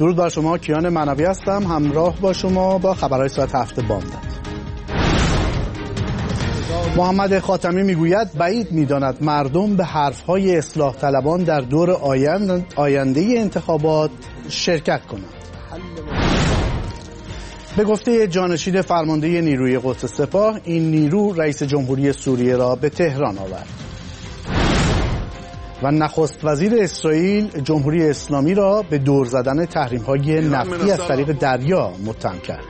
درود بر شما، کیان منوی هستم، همراه با شما با خبرهای ساعت 7 بامداد. محمد خاتمی میگوید بعید میداند مردم به حرفهای اصلاح طلبان در دور آینده انتخابات شرکت کنند. به گفته جانشین فرمانده نیروی قدس سپاه، این نیرو رئیس جمهوری سوریه را به تهران آورد. و نخست وزیر اسرائیل جمهوری اسلامی را به دور زدن تحریم‌های نفتی از طریق دریا متهم کرد.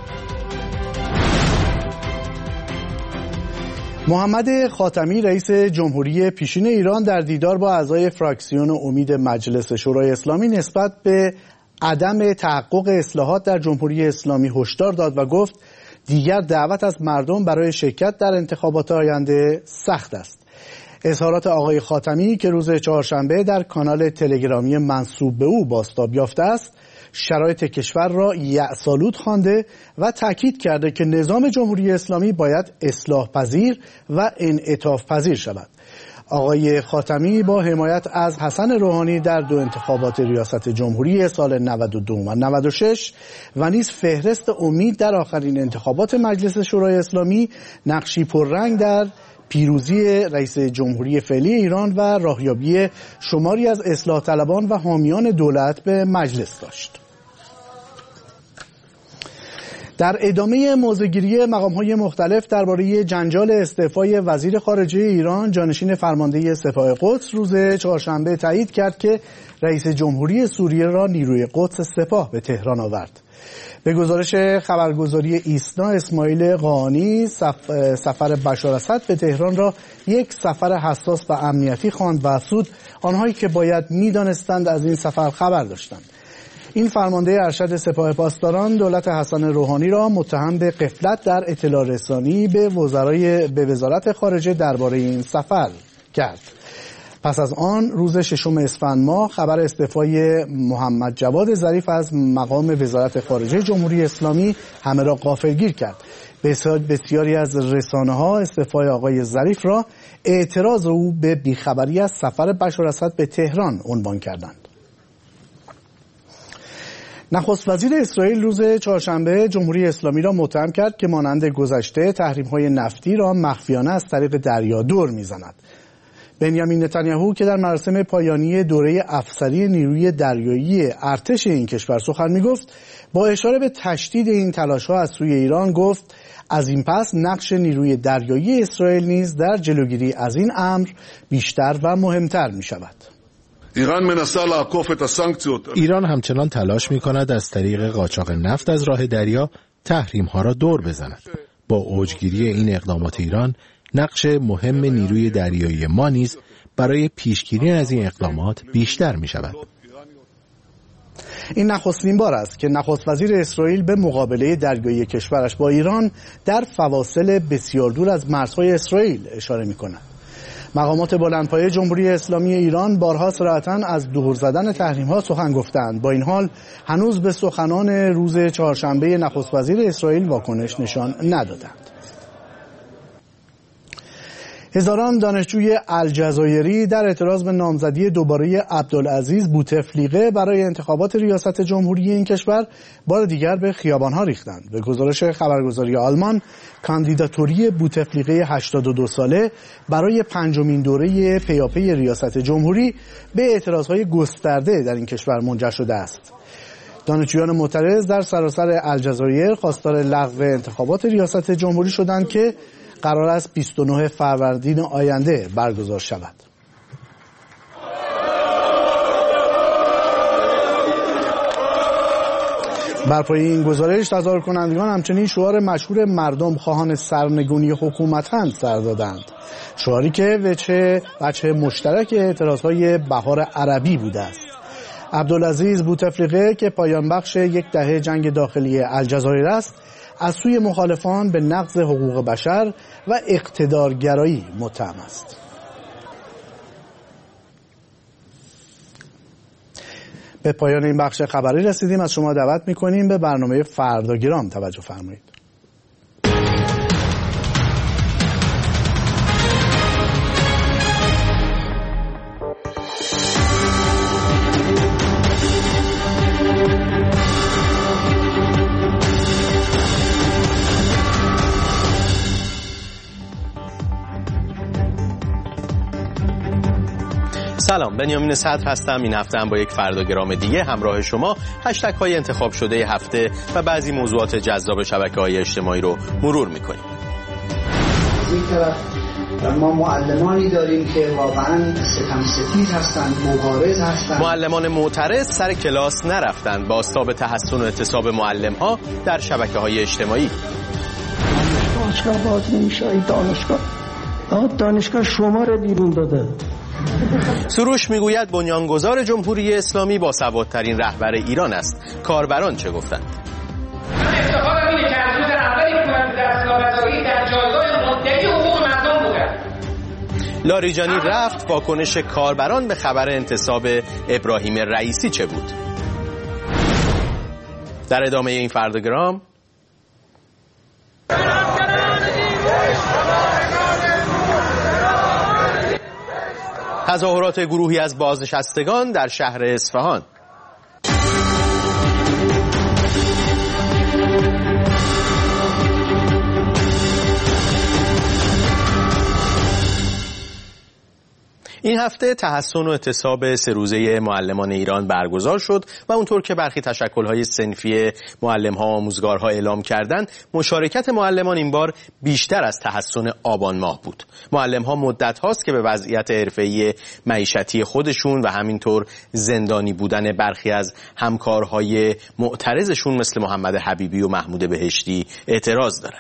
محمد خاتمی رئیس جمهوری پیشین ایران در دیدار با اعضای فراکسیون امید مجلس شورای اسلامی نسبت به عدم تحقق اصلاحات در جمهوری اسلامی هشدار داد و گفت دیگر دعوت از مردم برای شرکت در انتخابات آینده سخت است. اظهارات آقای خاتمی که روز چهارشنبه در کانال تلگرامی منسوب به او بازتاب یافته است، شرایط کشور را یأس‌آلود خوانده و تاکید کرده که نظام جمهوری اسلامی باید اصلاح پذیر و انعطاف پذیر شود. آقای خاتمی با حمایت از حسن روحانی در دو انتخابات ریاست جمهوری سال 92 و 96 و نیز فهرست امید در آخرین انتخابات مجلس شورای اسلامی نقشی پررنگ در پیروزی رئیس جمهوری فعلی ایران و راهیابی شماری از اصلاح طلبان و حامیان دولت به مجلس داشت. در ادامه موضع‌گیری مقام‌های مختلف درباره جنجال استعفای وزیر خارجه ایران، جانشین فرمانده سپاه قدس روز چهارشنبه تایید کرد که رئیس جمهوری سوریه را نیروی قدس سپاه به تهران آورد. به گزارش خبرگزاری ایسنا، اسماعیل قاآنی سفر بشار اسد به تهران را یک سفر حساس و امنیتی خواند و افزود آنهایی که باید می‌دانستند از این سفر خبر داشتند. این فرمانده ارشد سپاه پاسداران دولت حسن روحانی را متهم به غفلت در اطلاع رسانی به وزارت خارجه درباره این سفر کرد. پس از آن روز 6 اسفند ماه خبر استعفای محمد جواد ظریف از مقام وزارت خارجه جمهوری اسلامی همه را غافلگیر کرد. بسیاری از رسانه‌ها استعفای آقای ظریف را اعتراض او به بیخبری از سفر بشار اسد به تهران عنوان کردند. نخست وزیر اسرائیل روز چهارشنبه جمهوری اسلامی را متهم کرد که مانند گذشته تحریم‌های نفتی را مخفیانه از طریق دریا دور می‌زند. بنیامین نتانیاهو که در مراسم پایانی دوره افسری نیروی دریایی ارتش این کشور سخن می‌گفت، با اشاره به تشدید این تلاش‌ها از سوی ایران گفت از این پس نقش نیروی دریایی اسرائیل نیز در جلوگیری از این امر بیشتر و مهمتر می‌شود. ایران همچنان تلاش می‌کند از طریق قاچاق نفت از راه دریا تحریم‌ها را دور بزند. با اوجگیری این اقدامات ایران، نقش مهم نیروی دریایی ما نیز برای پیشگیری از این اقدامات بیشتر می‌شود. این نخستین بار است که نخست وزیر اسرائیل به مقابله دریایی کشورش با ایران در فواصل بسیار دور از مرزهای اسرائیل اشاره می‌کند. مقامات بلندپایه جمهوری اسلامی ایران بارها صراحتاً از دور زدن تحریم‌ها سخن گفتند. با این حال هنوز به سخنان روز چهارشنبه نخست وزیر اسرائیل واکنش نشان ندادند. هزاران دانشجوی الجزایری در اعتراض به نامزدی دوباره عبدالعزیز بوتفلیقه برای انتخابات ریاست جمهوری این کشور بار دیگر به خیابان‌ها ریختند. به گزارش خبرگزاری آلمان، کاندیداتوری بوتفلیقه 82 ساله برای پنجمین دوره پیاپی ریاست جمهوری به اعتراضهای گسترده در این کشور منجر شده است. دانشجویان معترض در سراسر الجزایر خواستار لغو انتخابات ریاست جمهوری شدند که قرار است 29 فروردین آینده برگزار شود. بر پایه این گزارش تظاهر کنندگان همچنین شعار مشهور مردم خواهان سرنگونی حکومتند سر دادند. شعاری که وجه مشترک اعتراضهای بهار عربی بوده است. عبدالعزیز بوتفلیقه که پایان بخش یک دهه جنگ داخلی الجزایر است، از سوی مخالفان به نقض حقوق بشر و اقتدارگرایی متهم است. به پایان این بخش خبری رسیدیم. از شما دعوت می‌کنیم به برنامه فرداگیرام توجه فرمایید. سلام، بنیامین صدر هستم. این هفته هم با یک فرداگرام دیگه همراه شما هشتگ های انتخاب شده هفته و بعضی موضوعات جذاب شبکه‌های اجتماعی رو مرور می‌کنیم. از این طرف ما معلمانی داریم که واقعا ستم ستیز هستند، مبارز هستند. معلمان معترض سر کلاس نرفتند با آستاب تحسن و اعتصاب معلم‌ها در شبکه‌های اجتماعی. دانشگاه باز نمیشه، دانشگاه شما رو بیرون داده. سروش میگوید بنیانگذار جمهوری اسلامی با سوادترین رهبر ایران است. کاربران چه گفتند؟ افتخارم اینه که از روز اولی که من در نابسایی در جایگاه مدعی حقوق مردم بودم. لاریجانی رفت. واکنش کاربران به خبر انتصاب ابراهیم رئیسی چه بود؟ در ادامه این فرداگرام تظاهرات گروهی از بازنشستگان در شهر اصفهان. این هفته تحسن و اعتصاب 3 روزه معلمان ایران برگزار شد و اونطور که برخی تشکل‌های صنفی معلم‌ها و آموزگارها اعلام کردند، مشارکت معلمان این بار بیشتر از تحسن آبان ماه بود. معلم‌ها مدت هاست که به وضعیت حرفه‌ای معیشتی خودشون و همینطور زندانی بودن برخی از همکارهای معترضشون مثل محمد حبیبی و محمود بهشتی اعتراض دارن.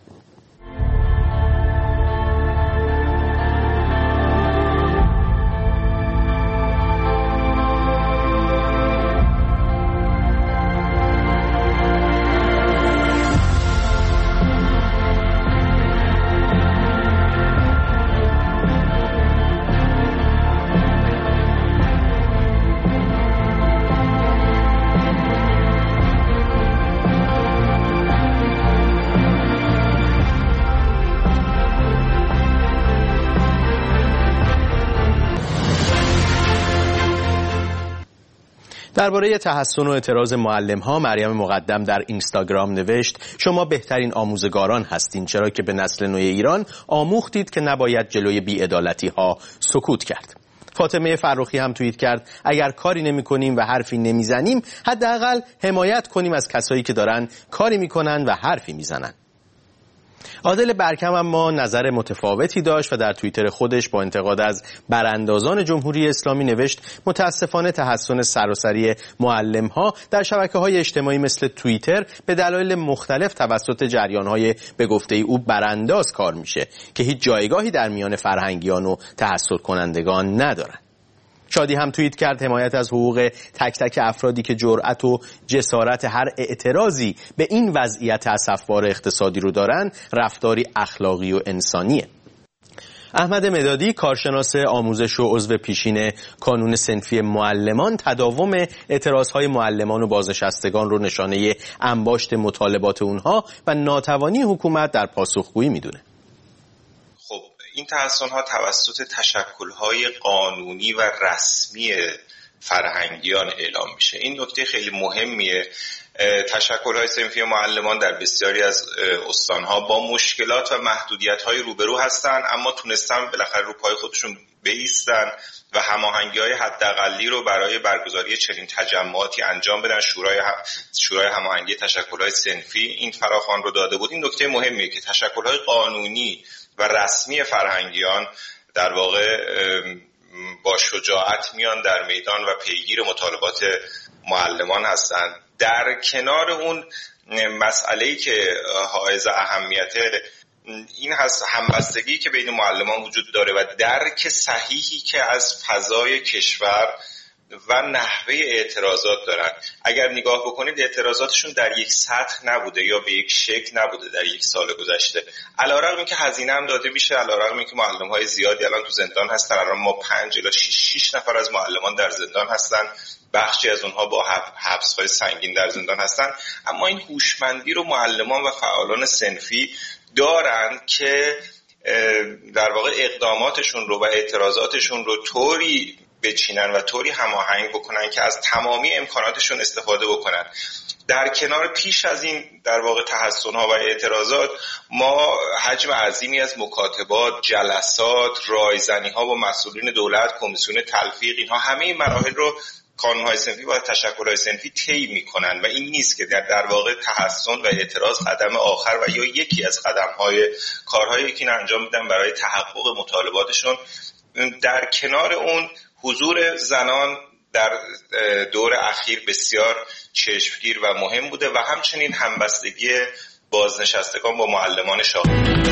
درباره تحسن و اعتراض معلم‌ها مریم مقدم در اینستاگرام نوشت: شما بهترین آموزگاران هستین، چرا که به نسل نو ایران آموختید که نباید جلوی بی‌عدالتی‌ها سکوت کرد. فاطمه فرخی هم توییت کرد: اگر کاری نمی‌کنیم و حرفی نمیزنیم، حداقل حمایت کنیم از کسایی که دارن کاری میکنن و حرفی میزنن. عادل برکم اما نظر متفاوتی داشت و در توییتر خودش با انتقاد از براندازان جمهوری اسلامی نوشت: متاسفانه تحسن سراسری معلم‌ها در شبکه‌های اجتماعی مثل توییتر به دلایل مختلف توسط جریان‌های به گفته او برانداز کار میشه که هیچ جایگاهی در میان فرهنگیان و تحصیل کنندگان ندارن. شادی هم توییت کرد: حمایت از حقوق تک تک افرادی که جرأت و جسارت هر اعتراضی به این وضعیت اسفبار اقتصادی رو دارن، رفتاری اخلاقی و انسانیه. احمد مدادی، کارشناس آموزش و عضو پیشین کانون صنفی معلمان، تداوم اعتراضهای معلمان و بازنشستگان رو نشانه انباشت مطالبات اونها و ناتوانی حکومت در پاسخگویی میدونه. این تحسن‌ها توسط تشکل‌های قانونی و رسمی فرهنگیان اعلام میشه. این نکته خیلی مهمیه. تشکل‌های صنفی معلمان در بسیاری از استان‌ها با مشکلات و محدودیت‌های روبرو هستن، اما تونستن بالاخره رو پای خودشون بایستن و هماهنگی‌های حداقلی رو برای برگزاری چنین تجمعاتی انجام بدن. شورای هماهنگی تشکل‌های صنفی این فراخوان رو داده بود. این نکته مهمیه که تشکل‌های قانونی و رسمی فرهنگیان در واقع با شجاعت میان در میدان و پیگیر مطالبات معلمان هستند. در کنار اون مسئله‌ای که حائز اهمیته این هست همبستگی که بین معلمان وجود داره و درک صحیحی که از فضای کشور و نحوه اعتراضات دارن. اگر نگاه بکنید اعتراضاتشون در یک سطح نبوده یا به یک شکل نبوده در یک سال گذشته. علیرغم اینکه هزینه هم داده میشه، علیرغم اینکه معلم‌های زیادی الان تو زندان هستن، الان ما 5 الی 6 نفر از معلمان در زندان هستن، بخشی از اونها با حبس‌های سنگین در زندان هستن، اما این هوشمندی رو معلمان و فعالان صنفی دارن که در واقع اقداماتشون رو و اعتراضاتشون رو طوری بچینن و طوری هماهنگ بکنن که از تمامی امکاناتشون استفاده بکنن. در کنار پیش از این در واقع تحسن‌ها و اعتراضات، ما حجم عظیمی از مکاتبات، جلسات، رایزنی‌ها با مسئولین دولت، کمیسیون تلفیق، اینها همه این مراحل رو کانون‌های صنفی و تشکل‌های صنفی طی می‌کنن و این نیست که در واقع تحسن و اعتراض قدم آخر و یا یکی از قدم‌های کارهایی که انجام میدن برای تحقق مطالباتشون. در کنار اون حضور زنان در دور اخیر بسیار چشمگیر و مهم بوده و همچنین همبستگی بازنشستگان با معلمان شاغل.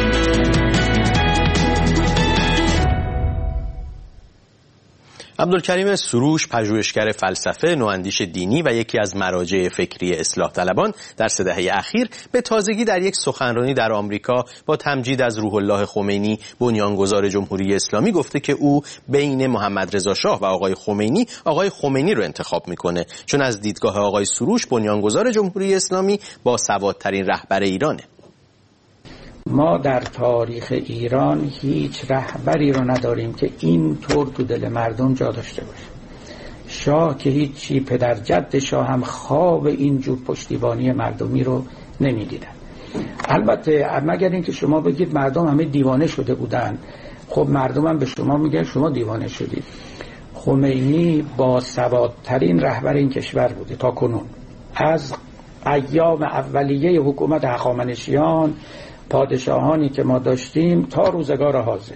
عبدالکریم سروش، پژوهشگر فلسفه، نواندیش دینی و یکی از مراجع فکری اصلاح طلبان در 3 دهه اخیر، به تازگی در یک سخنرانی در آمریکا با تمجید از روح الله خمینی، بنیانگذار جمهوری اسلامی، گفته که او بین محمد رضا شاه و آقای خمینی رو انتخاب میکنه، چون از دیدگاه آقای سروش بنیانگذار جمهوری اسلامی با سوادترین رهبر ایرانه. ما در تاریخ ایران هیچ رهبری رو نداریم که اینطور تو دل مردم جا داشته باشه. شاه که هیچی، پدر جد شاه هم خواب اینجور پشتیبانی مردمی رو نمیدیدن. البته مگر اینکه شما بگید مردم همه دیوانه شده بودن، خب مردم هم به شما میگن شما دیوانه شدید. خمینی با سوادترین رهبر این کشور بوده تا کنون. از ایام اولیه حکومت هخامنشیان، پادشاهانی که ما داشتیم تا روزگار حاضر،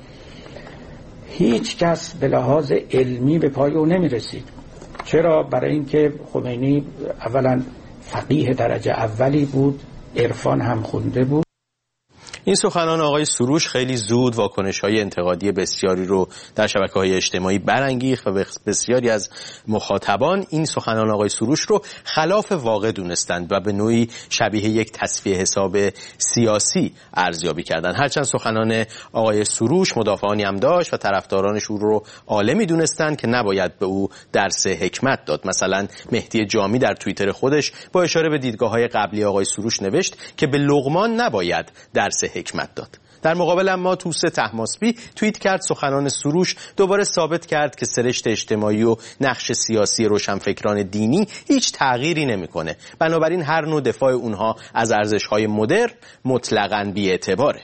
هیچ کس به لحاظ علمی به پای او نمی رسید. چرا؟ برای اینکه خمینی اولا فقیه درجه اولی بود، عرفان هم خونده بود. این سخنان آقای سروش خیلی زود واکنش‌های انتقادی بسیاری رو در شبکه‌های اجتماعی برانگیخت و بسیاری از مخاطبان این سخنان آقای سروش رو خلاف واقع دونستند و به نوعی شبیه یک تصفیه حساب سیاسی ارزیابی کردند. هرچند سخنان آقای سروش مدافعانی هم داشت و طرفدارانش او رو عالمی دونستند که نباید به او درس حکمت داد. مثلا مهدی جامی در توییتر خودش با اشاره به دیدگاه‌های قبلی آقای سروش نوشت که به لقمان نباید درس حکمت داد. در مقابل اما توسه طهماسبی توییت کرد سخنان سروش دوباره ثابت کرد که سرشت اجتماعی و نقش سیاسی روشنفکران دینی هیچ تغییری نمیکنه. بنابراین هر نوع دفاع اونها از ارزش‌های مدرن مطلقاً بی‌اعتباره.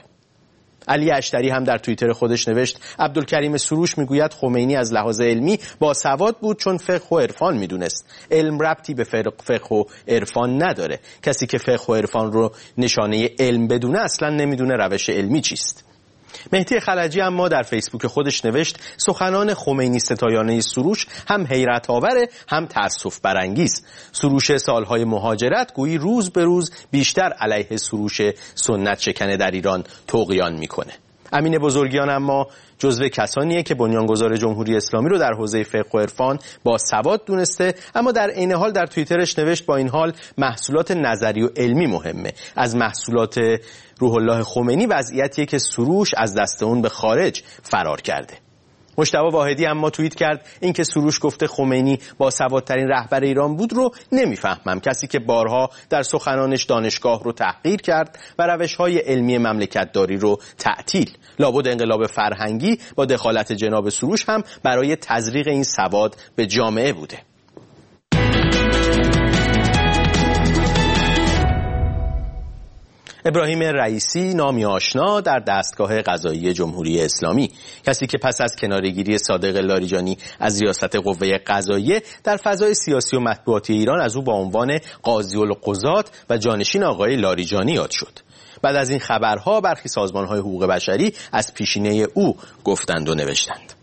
علی اشتری هم در توییتر خودش نوشت عبدالکریم سروش میگوید خمینی از لحاظ علمی باسواد بود چون فقه و عرفان میدونست. علم ربطی به فقه و عرفان نداره. کسی که فقه و عرفان رو نشانه علم بدونه اصلا نمیدونه روش علمی چیست. مهدی خلجی اما در فیسبوک خودش نوشت سخنان خمینی ستایانه سروش هم حیرت آوره هم تأسف برانگیز. سروش سالهای مهاجرت گویی روز به روز بیشتر علیه سروش سنت شکنه در ایران طغیان میکنه. امین بزرگیان اما جزو کسانیه که بنیانگذار جمهوری اسلامی رو در حوزه فقه و عرفان با سواد دونسته، اما در عین حال در توییترش نوشت با این حال محصولات نظری و علمی مهمه. از محصولات روح الله خمینی وضعیتیه که سروش از دست اون به خارج فرار کرده. مجتبی واحدی اما توییت کرد اینکه سروش گفته خمینی با سوادترین رهبر ایران بود رو نمیفهمم. کسی که بارها در سخنانش دانشگاه رو تحقیر کرد و روش‌های علمی مملکتداری رو تعطیل. لابد انقلاب فرهنگی با دخالت جناب سروش هم برای تزریق این سواد به جامعه بوده. ابراهیم رئیسی، نامی آشنا در دستگاه قضایی جمهوری اسلامی، کسی که پس از کناره‌گیری صادق لاریجانی از ریاست قوه قضاییه در فضای سیاسی و مطبوعاتی ایران از او با عنوان قاضی القضات و جانشین آقای لاریجانی یاد شد. بعد از این خبرها برخی سازمان‌های حقوق بشری از پیشینه او گفتند و نوشتند.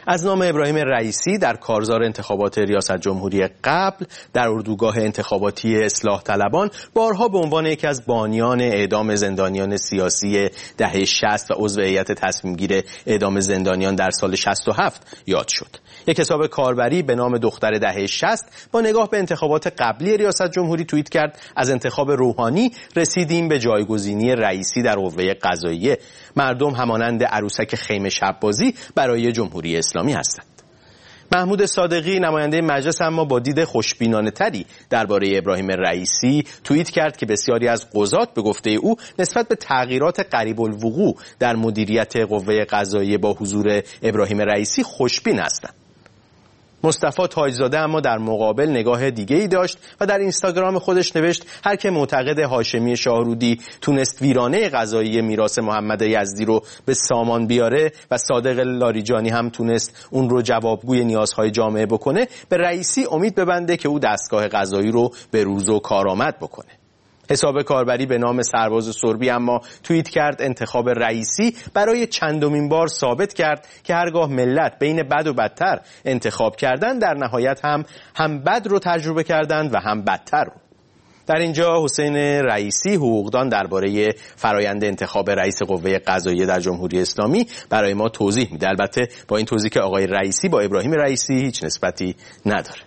از نام ابراهیم رئیسی در کارزار انتخابات ریاست جمهوری قبل در اردوگاه انتخاباتی اصلاح طلبان بارها به عنوان یکی از بانیان اعدام زندانیان سیاسی دهه 60 و عضو هیئت تصمیم گیر اعدام زندانیان در سال 67 یاد شد. یک حساب کاربری به نام دختر دهه 60 با نگاه به انتخابات قبلی ریاست جمهوری توییت کرد: از انتخاب روحانی رسیدیم به جایگزینی رئیسی در قوه قضاییه. مردم همانند عروسک خیمه شب بازی برای جمهوری اسلامی هستند. محمود صادقی نماینده مجلس اما با دید خوشبینانه تری درباره ابراهیم رئیسی توییت کرد که بسیاری از قضات به گفته او نسبت به تغییرات قریب الوقوع در مدیریت قوه قضاییه با حضور ابراهیم رئیسی خوشبین هستند. مصطفی تاجزاده اما در مقابل نگاه دیگه‌ای داشت و در اینستاگرام خودش نوشت: هر که معتقد هاشمی شاهرودی تونست ویرانه قضایی میراث محمد یزدی رو به سامان بیاره و صادق لاریجانی هم تونست اون رو جوابگوی نیازهای جامعه بکنه، به رئیسی امید ببنده که او دستگاه قضایی رو به روز و کارآمد بکنه. حساب کاربری به نام سرباز سربی اما توییت کرد: انتخاب رئیسی برای چندمین بار ثابت کرد که هرگاه ملت بین بد و بدتر انتخاب کردن، در نهایت هم بد رو تجربه کردند و هم بدتر رو. در اینجا حسین رئیسی، حقوقدان، درباره فرایند انتخاب رئیس قوه قضاییه در جمهوری اسلامی برای ما توضیح میده. البته با این توضیح که آقای رئیسی با ابراهیم رئیسی هیچ نسبتی نداره.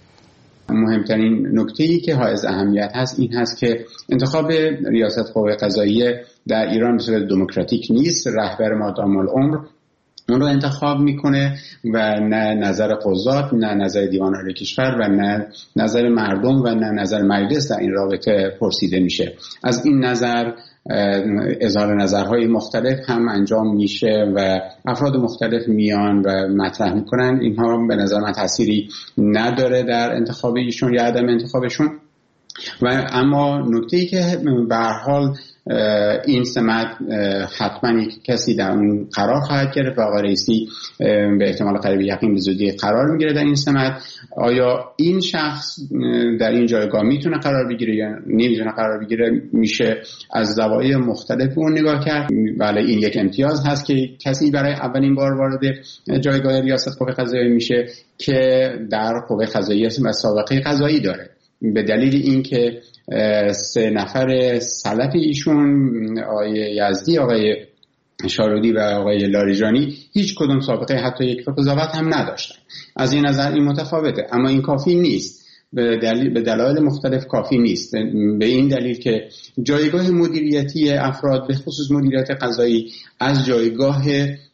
مهمترین نکته‌ای که حائز اهمیت هست این هست که انتخاب ریاست قوه قضاییه در ایران به صورت دموکراتیک نیست. رهبر مادام العمر اون رو انتخاب میکنه و نه نظر قضات، نه نظر دیوان عالی کشور و نه نظر مردم و نه نظر مجلس در این رابطه پرسیده میشه. از این نظر اظهار نظرهای مختلف هم انجام میشه و افراد مختلف میان و مطرح میکنن. اینها به نظر من تأثیری نداره در انتخاب ایشون یا عدم انتخابشون. و اما نکته‌ای که به هر حال این سمت حتما کسی در اون قرار خواهد گرفت و آقای رئیسی به احتمال قریب یقین به زودی قرار میگیره در این سمت. آیا این شخص در این جایگاه میتونه قرار بگیره یا نمیتونه قرار بگیره، میشه از زوایای مختلف اون نگاه کرد. بله، این یک امتیاز هست که کسی برای اولین بار وارد جایگاه ریاست قوه قضاییه میشه که در قوه قضاییه و سابقه قضایی داره، به دلیل اینکه 3 نفر سلف ایشون، آقای یزدی، آقای شاهرودی و آقای لاریجانی، هیچ کدوم سابقه حتی یک قضاوت هم نداشتن. از این نظر این متفاوته، اما این کافی نیست. به دلایل مختلف کافی نیست. به این دلیل که جایگاه مدیریتی افراد به خصوص مدیریت قضایی از جایگاه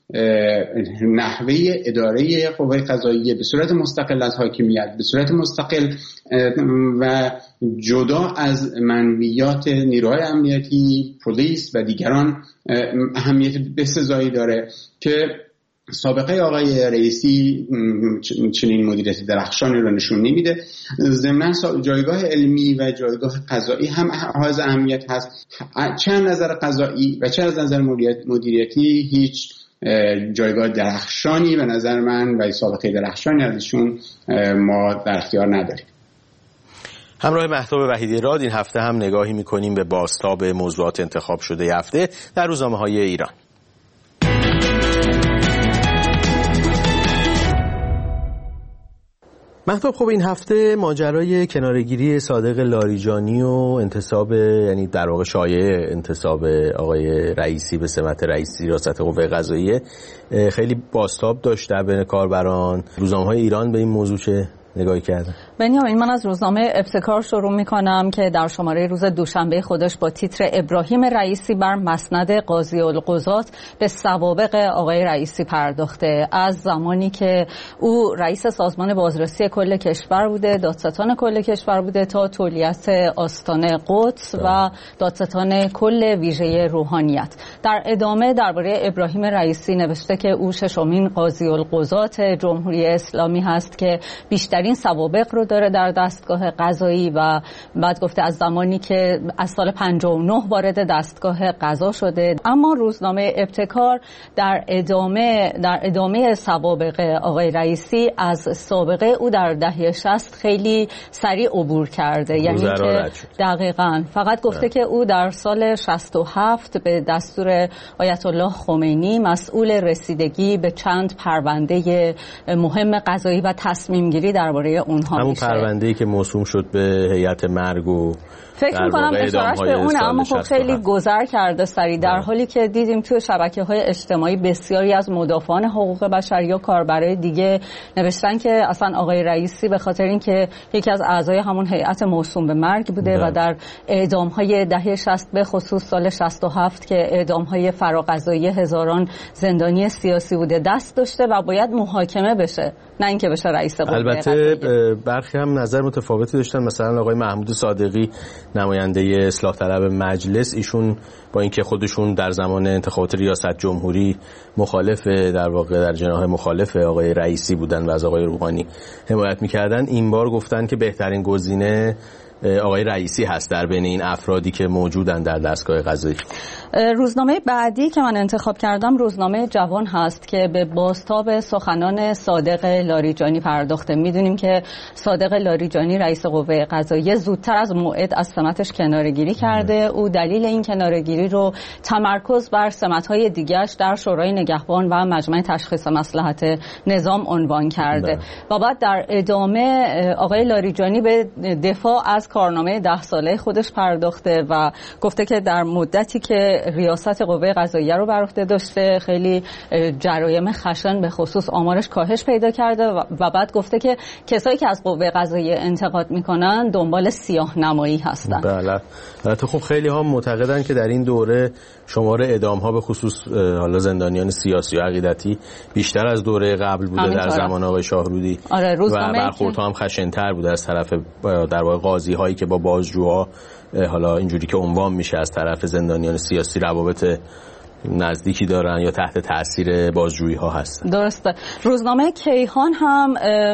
نحوه اداره قوه قضاییه به صورت مستقل از حاکمیت، به صورت مستقل و جدا از منویات نیروهای امنیتی، پلیس و دیگران اهمیت بسزایی داره که سابقه آقای رئیسی چنین مدیریت درخشانی رو نشون نمیده. ضمن جایگاه علمی و جایگاه قضایی هم حائز اهمیت هست. چه از نظر قضایی و چه از نظر مدیریتی هیچ جایگاه درخشانی به نظر من و سابقه درخشانی ازشون ما در اختیار نداریم. همراه مهتاب وحیدی راد این هفته هم نگاهی میکنیم به بازتاب موضوعات انتخاب شده هفته در روزنامه‌های ایران. مهتاب، خب این هفته ماجرای کناره‌گیری صادق لاریجانی و انتصاب، یعنی در واقع شایعه انتصاب آقای رئیسی به سمت رئیس ریاست قوه قضاییه خیلی بازتاب داشت در بین کاربران. روزنامه‌های ایران به این موضوع چه نگاهی کردن؟ بنیامین، من از روزنامه ابتکار شروع می‌کنم که در شماره روز دوشنبه خودش با تیتر ابراهیم رئیسی بر مسند قاضی القضات به سوابق آقای رئیسی پرداخته. از زمانی که او رئیس سازمان بازرسی کل کشور بوده، دادستان کل کشور بوده، تا تولیت آستانه قدس و دادستان کل ویژه روحانیت. در ادامه درباره ابراهیم رئیسی نوشته که او 6مین قاضی القضات جمهوری اسلامی هست که بیشتر بیشترین سوابق رو داره در دستگاه قضایی و بعد گفته از زمانی که از سال 59 وارد دستگاه قضا شده. اما روزنامه ابتکار در ادامه سوابق آقای رئیسی از سابقه او در دهه 60 خیلی سریع عبور کرده، یعنی که دقیقاً فقط گفته که او در سال 67 به دستور آیت الله خمینی مسئول رسیدگی به چند پرونده مهم قضایی و تصمیم گیری درباره اونها همون میشه. پرونده‌ای که موسوم شد به هیئت مرگ و فکر می‌کنم اشارهش به اونه، اما خب خیلی گذر کرده سریع، در حالی که دیدیم توی شبکه‌های اجتماعی بسیاری از مدافعان حقوق بشر یا کاربرای دیگه نوشتن که اصلا آقای رئیسی به خاطر اینکه یکی از اعضای همون هیئت موسوم به مرگ بوده و در اعدام‌های دهه 60 به خصوص سال 67 که اعدام‌های فراقضایی هزاران زندانی سیاسی بوده دست داشته و باید محاکمه بشه، نه اینکه بشه رئیس قوه البته برخی هم نظر متفاوتی داشتن، مثلا آقای محمود صادقی نماینده اصلاح طلب مجلس، ایشون با اینکه خودشون در زمان انتخابات ریاست جمهوری مخالف در واقع در جناح مخالف آقای رئیسی بودن و از آقای روحانی حمایت می‌کردن، این بار گفتن که بهترین گزینه آقای رئیسی هست در بین این افرادی که موجودن در دستگاه قضایی. روزنامه بعدی که من انتخاب کردم روزنامه جوان هست که به بازتاب سخنان صادق لاریجانی پرداخته. میدونیم که صادق لاریجانی رئیس قوه قضاییه زودتر از موعد از سمتش کناره‌گیری کرده. او دلیل این کناره‌گیری رو تمرکز بر سمت‌های دیگرش در شورای نگهبان و مجمع تشخیص مصلحت نظام عنوان کرده و بعد در ادامه آقای لاریجانی به دفاع از کارنامه 10 ساله خودش پرداخته و گفته که در مدتی که ریاست قوه قضاییه رو بر عهده داشته خیلی جرایم خشن به خصوص آمارش کاهش پیدا کرده و بعد گفته که کسایی که از قوه قضاییه انتقاد میکنن دنبال سیاه نمایی هستن. بله. البته خب خیلی ها معتقدن که در این دوره شمار اعدام ها به خصوص حالا زندانیان سیاسی و عقیدتی بیشتر از دوره قبل بوده در زمان آقای شاهرودی. آره، و برخوردها هم خشن‌تر بوده از طرف در واقع قاضی هایی که با بازجوها حالا اینجوری که عنوان میشه از طرف زندانیان سیاسی روابط نزدیکی دارن یا تحت تاثیر بازجویی ها هستن. درسته. روزنامه کیهان هم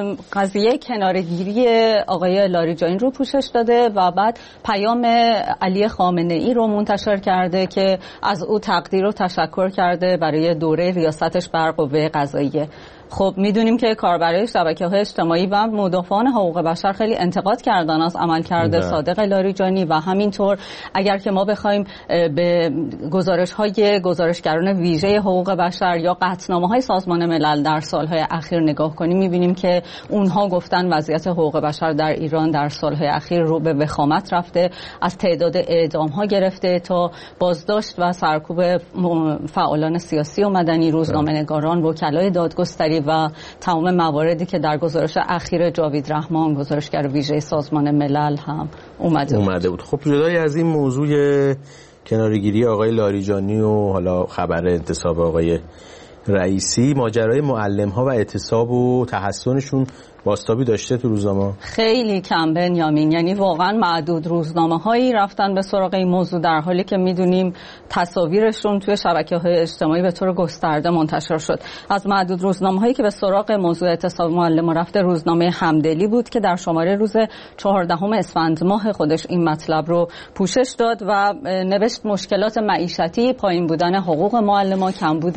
قضیه کناره‌گیری آقای لاریجانی رو پوشش داده و بعد پیام علی خامنه ای رو منتشر کرده که از او تقدیر و تشکر کرده برای دوره ریاستش بر قوه قضاییه. خب میدونیم که کاربرای شبکه‌های اجتماعی و مدافعان حقوق بشر خیلی انتقاد کردن از عملکرد صادق لاریجانی و همینطور اگر که ما بخوایم به گزارش‌های گزارشگران ویژه حقوق بشر یا قطعنامه‌های سازمان ملل در سال‌های اخیر نگاه کنیم می‌بینیم که اونها گفتن وضعیت حقوق بشر در ایران در سال‌های اخیر رو به وخامت رفته، از تعداد اعدام‌ها گرفته تا بازداشت و سرکوب فعالان سیاسی و مدنی، روزنامه‌نگاران، وکلای دادگستری و تمام مواردی که در گزارش اخیر جاوید رحمان گزارشگر ویژه سازمان ملل هم اومده بود. خب جدای از این موضوع کناره‌گیری آقای لاریجانی و حالا خبر انتصاب آقای رئیسی، ماجرای معلم‌ها و اعتصاب و تحسنشون بازتابی داشته تو روزنامه؟ خیلی کم بنیامین، یعنی واقعا معدود روزنامه‌هایی رفتن به سراغ این موضوع در حالی که میدونیم تصاویرشون توی شبکه‌های اجتماعی به طور گسترده منتشر شد. از معدود روزنامه‌هایی که به سراغ موضوع اعتصاب معلم‌ها رفته روزنامه همدلی بود که در شماره روز 14 اسفند ماه خودش این مطلب رو پوشش داد و نوشت مشکلات معیشتی، پایین بودن حقوق معلم‌ها، کمبود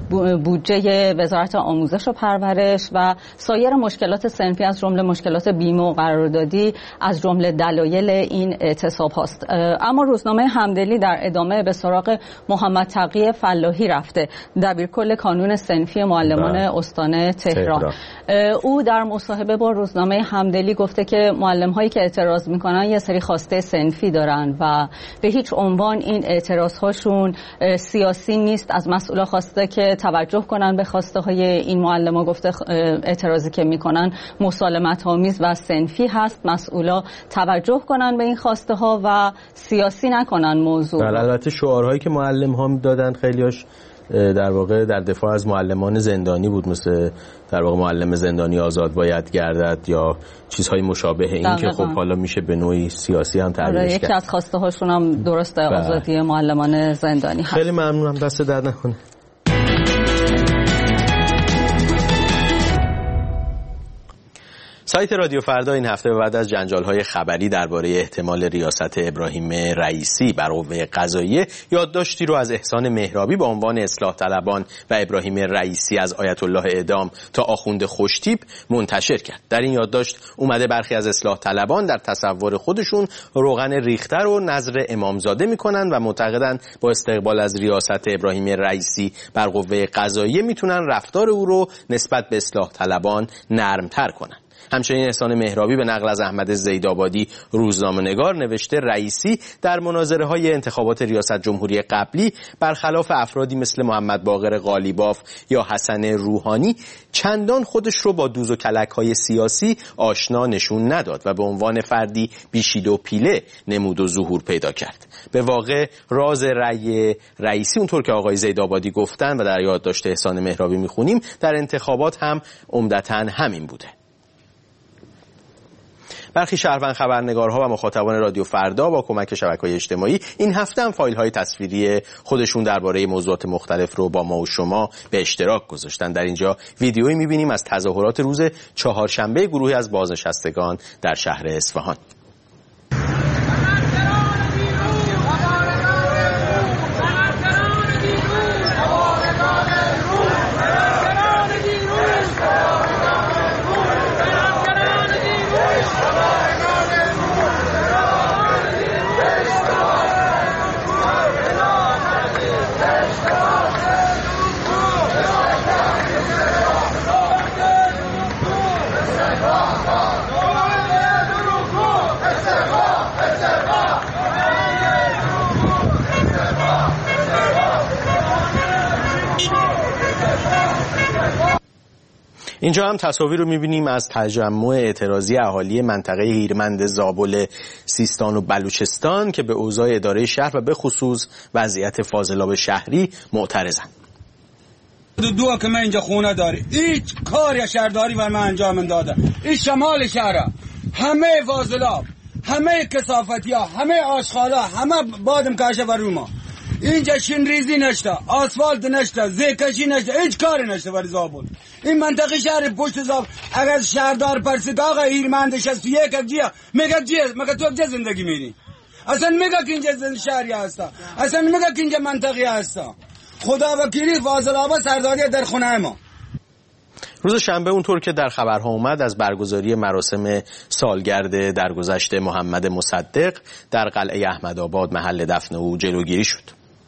بودجه وزارت آموزش و پرورش و سایر مشکلات صنفی از جمله مشکلات بیمه و قراردادی از جمله دلایل این اعتصاب هاست. اما روزنامه همدلی در ادامه به سراغ محمد تقی فلاحی رفته، دبیرکل کانون صنفی معلمان استان تهران. او در مصاحبه با روزنامه همدلی گفته که معلم هایی که اعتراض میکنن یه سری خواسته صنفی دارن و به هیچ عنوان این اعتراض هاشون سیاسی نیست. از مسئولا خواسته که توجه کنن به خواسته های این معلم. گفته اعتراضی که میکنن مسالمت آمیز و صنفی هست، مسئولا توجه کنن به این خواسته ها و سیاسی نکنن موضوع. البته شعارهایی که معلم ها دادن خیلیاش در واقع در دفاع از معلمان زندانی بود، مثل در واقع معلم زندانی آزاد باید گردد یا چیزهای مشابه این که خب حالا میشه به نوعی سیاسی هم تعبیرش کرد. یکی از خواسته هاشون هم درسته آزادی معلمان زندانی هست. خیلی ممنونم، دست درد نکنه. سایت رادیو فردا این هفته بعد از جنجال‌های خبری درباره احتمال ریاست ابراهیم رئیسی بر قوه قضاییه یادداشتی رو از احسان مهرابی به عنوان اصلاح طلبان و ابراهیم رئیسی از آیت الله اعدام تا آخوند خوشتیپ منتشر کرد. در این یادداشت اومده برخی از اصلاح طلبان در تصور خودشون روغن ریخته رو نظر امامزاده میکنن و معتقدن با استقبال از ریاست ابراهیم رئیسی بر قوه قضاییه میتونن رفتار او رو نسبت به اصلاح طلبان نرمتر کنن. همچنین احسان مهرابی به نقل از احمد زیدآبادی روزنامه‌نگار نوشته رئیسی در مناظره‌های انتخابات ریاست جمهوری قبلی برخلاف افرادی مثل محمد باقر قالیباف یا حسن روحانی چندان خودش رو با دوز و کلک‌های سیاسی آشنا نشون نداد و به عنوان فردی بیشید و پیله نمود و ظهور پیدا کرد. به واقع راز رأی رئیسی اونطور که آقای زیدآبادی گفتن و در یادداشت احسان مهرابی می‌خونیم در انتخابات هم عمدتاً همین بوده. برخی شهروند خبرنگارها و مخاطبان رادیو فردا با کمک شبکه‌های اجتماعی این هفته هم فایل‌های تصویری خودشون درباره موضوعات مختلف رو با ما و شما به اشتراک گذاشتن. در اینجا ویدیویی می‌بینیم از تظاهرات روز چهارشنبه گروهی از بازنشستگان در شهر اصفهان. اینجا هم تصاویر رو می‌بینیم از تجمع اعتراضی اهالی منطقه هیرمند زابل سیستان و بلوچستان که به اوضاع اداره شهر و به خصوص وضعیت فاضلاب شهری معترضند. دو که من اینجا خونه داری هیچ کاری شهرداری و من انجام دادم. این شمال شهر همه فاضلاب، همه کثافتی ها، همه آشغالا، همه بادم کاشه بر ما. اینجا شین ریزی نشته، آسفالت نشته، زیکشی نشته، هیچ کاری نشته برای زابل. این منطقه شهر پشت زابل اگر شهردار پرسید آقا هیرمندش است یک جیه مگه تو کجا زندگی میری؟ اصلا میگه که اینجا شهری هستا، اصلا میگه که اینجا منطقه هستا. خدا وکیلی فاضلابا سرداری در خونه ما. روز شنبه اونطور که در خبرها اومد از برگزاری مراسم سالگرد درگذشت محمد مصدق در قلعه احمدآباد محل دفن او جلوگیری شد.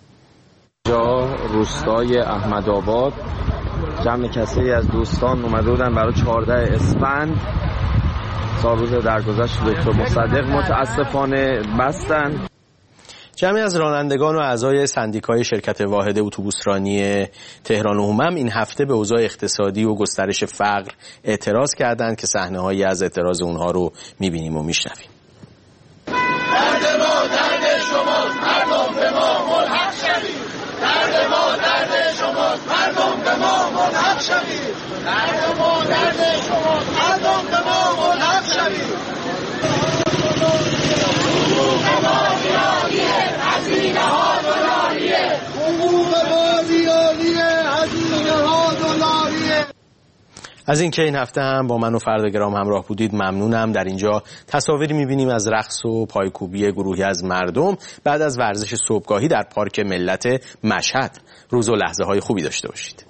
جا روستای احمدآباد جمع کسری از دوستان اومده بودن برای 14 اسفند سال روز درگذشت دکتر مصدق متاسفانه بستن. جمعی از رانندگان و اعضای سندیکای شرکت واحد اتوبوسرانی تهران و همم این هفته به اوضاع اقتصادی و گسترش فقر اعتراض کردند که صحنه‌هایی از اعتراض اونها رو می‌بینیم و می‌شنویم. درد ما درد شماست، مردم به ما ملحق شوید. درد ما درد شماست، مردم به ما ملحق شوید. درد ما درد شماست، مردم به ما ملحق شوید. هزینه ها دلاریه، حقوق ما زیادیه، هزینه ها دلاریه. از اینکه این هفته هم با من و فرداگرام همراه بودید ممنونم. در اینجا تصاویری می‌بینیم از رقص و پایکوبی گروهی از مردم بعد از ورزش صبحگاهی در پارک ملت مشهد. روز و لحظه های خوبی داشته باشید.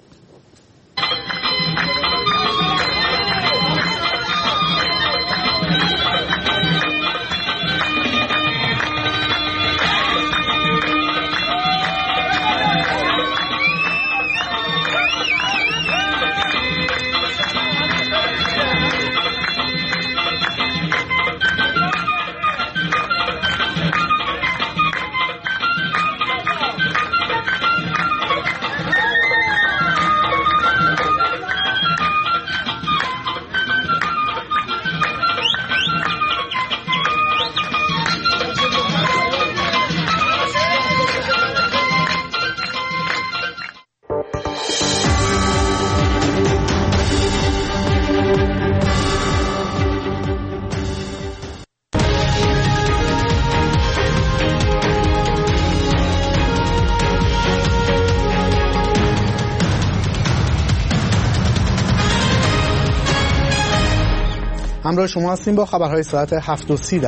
همراه شما هستیم با خبرهای ساعت 7:30.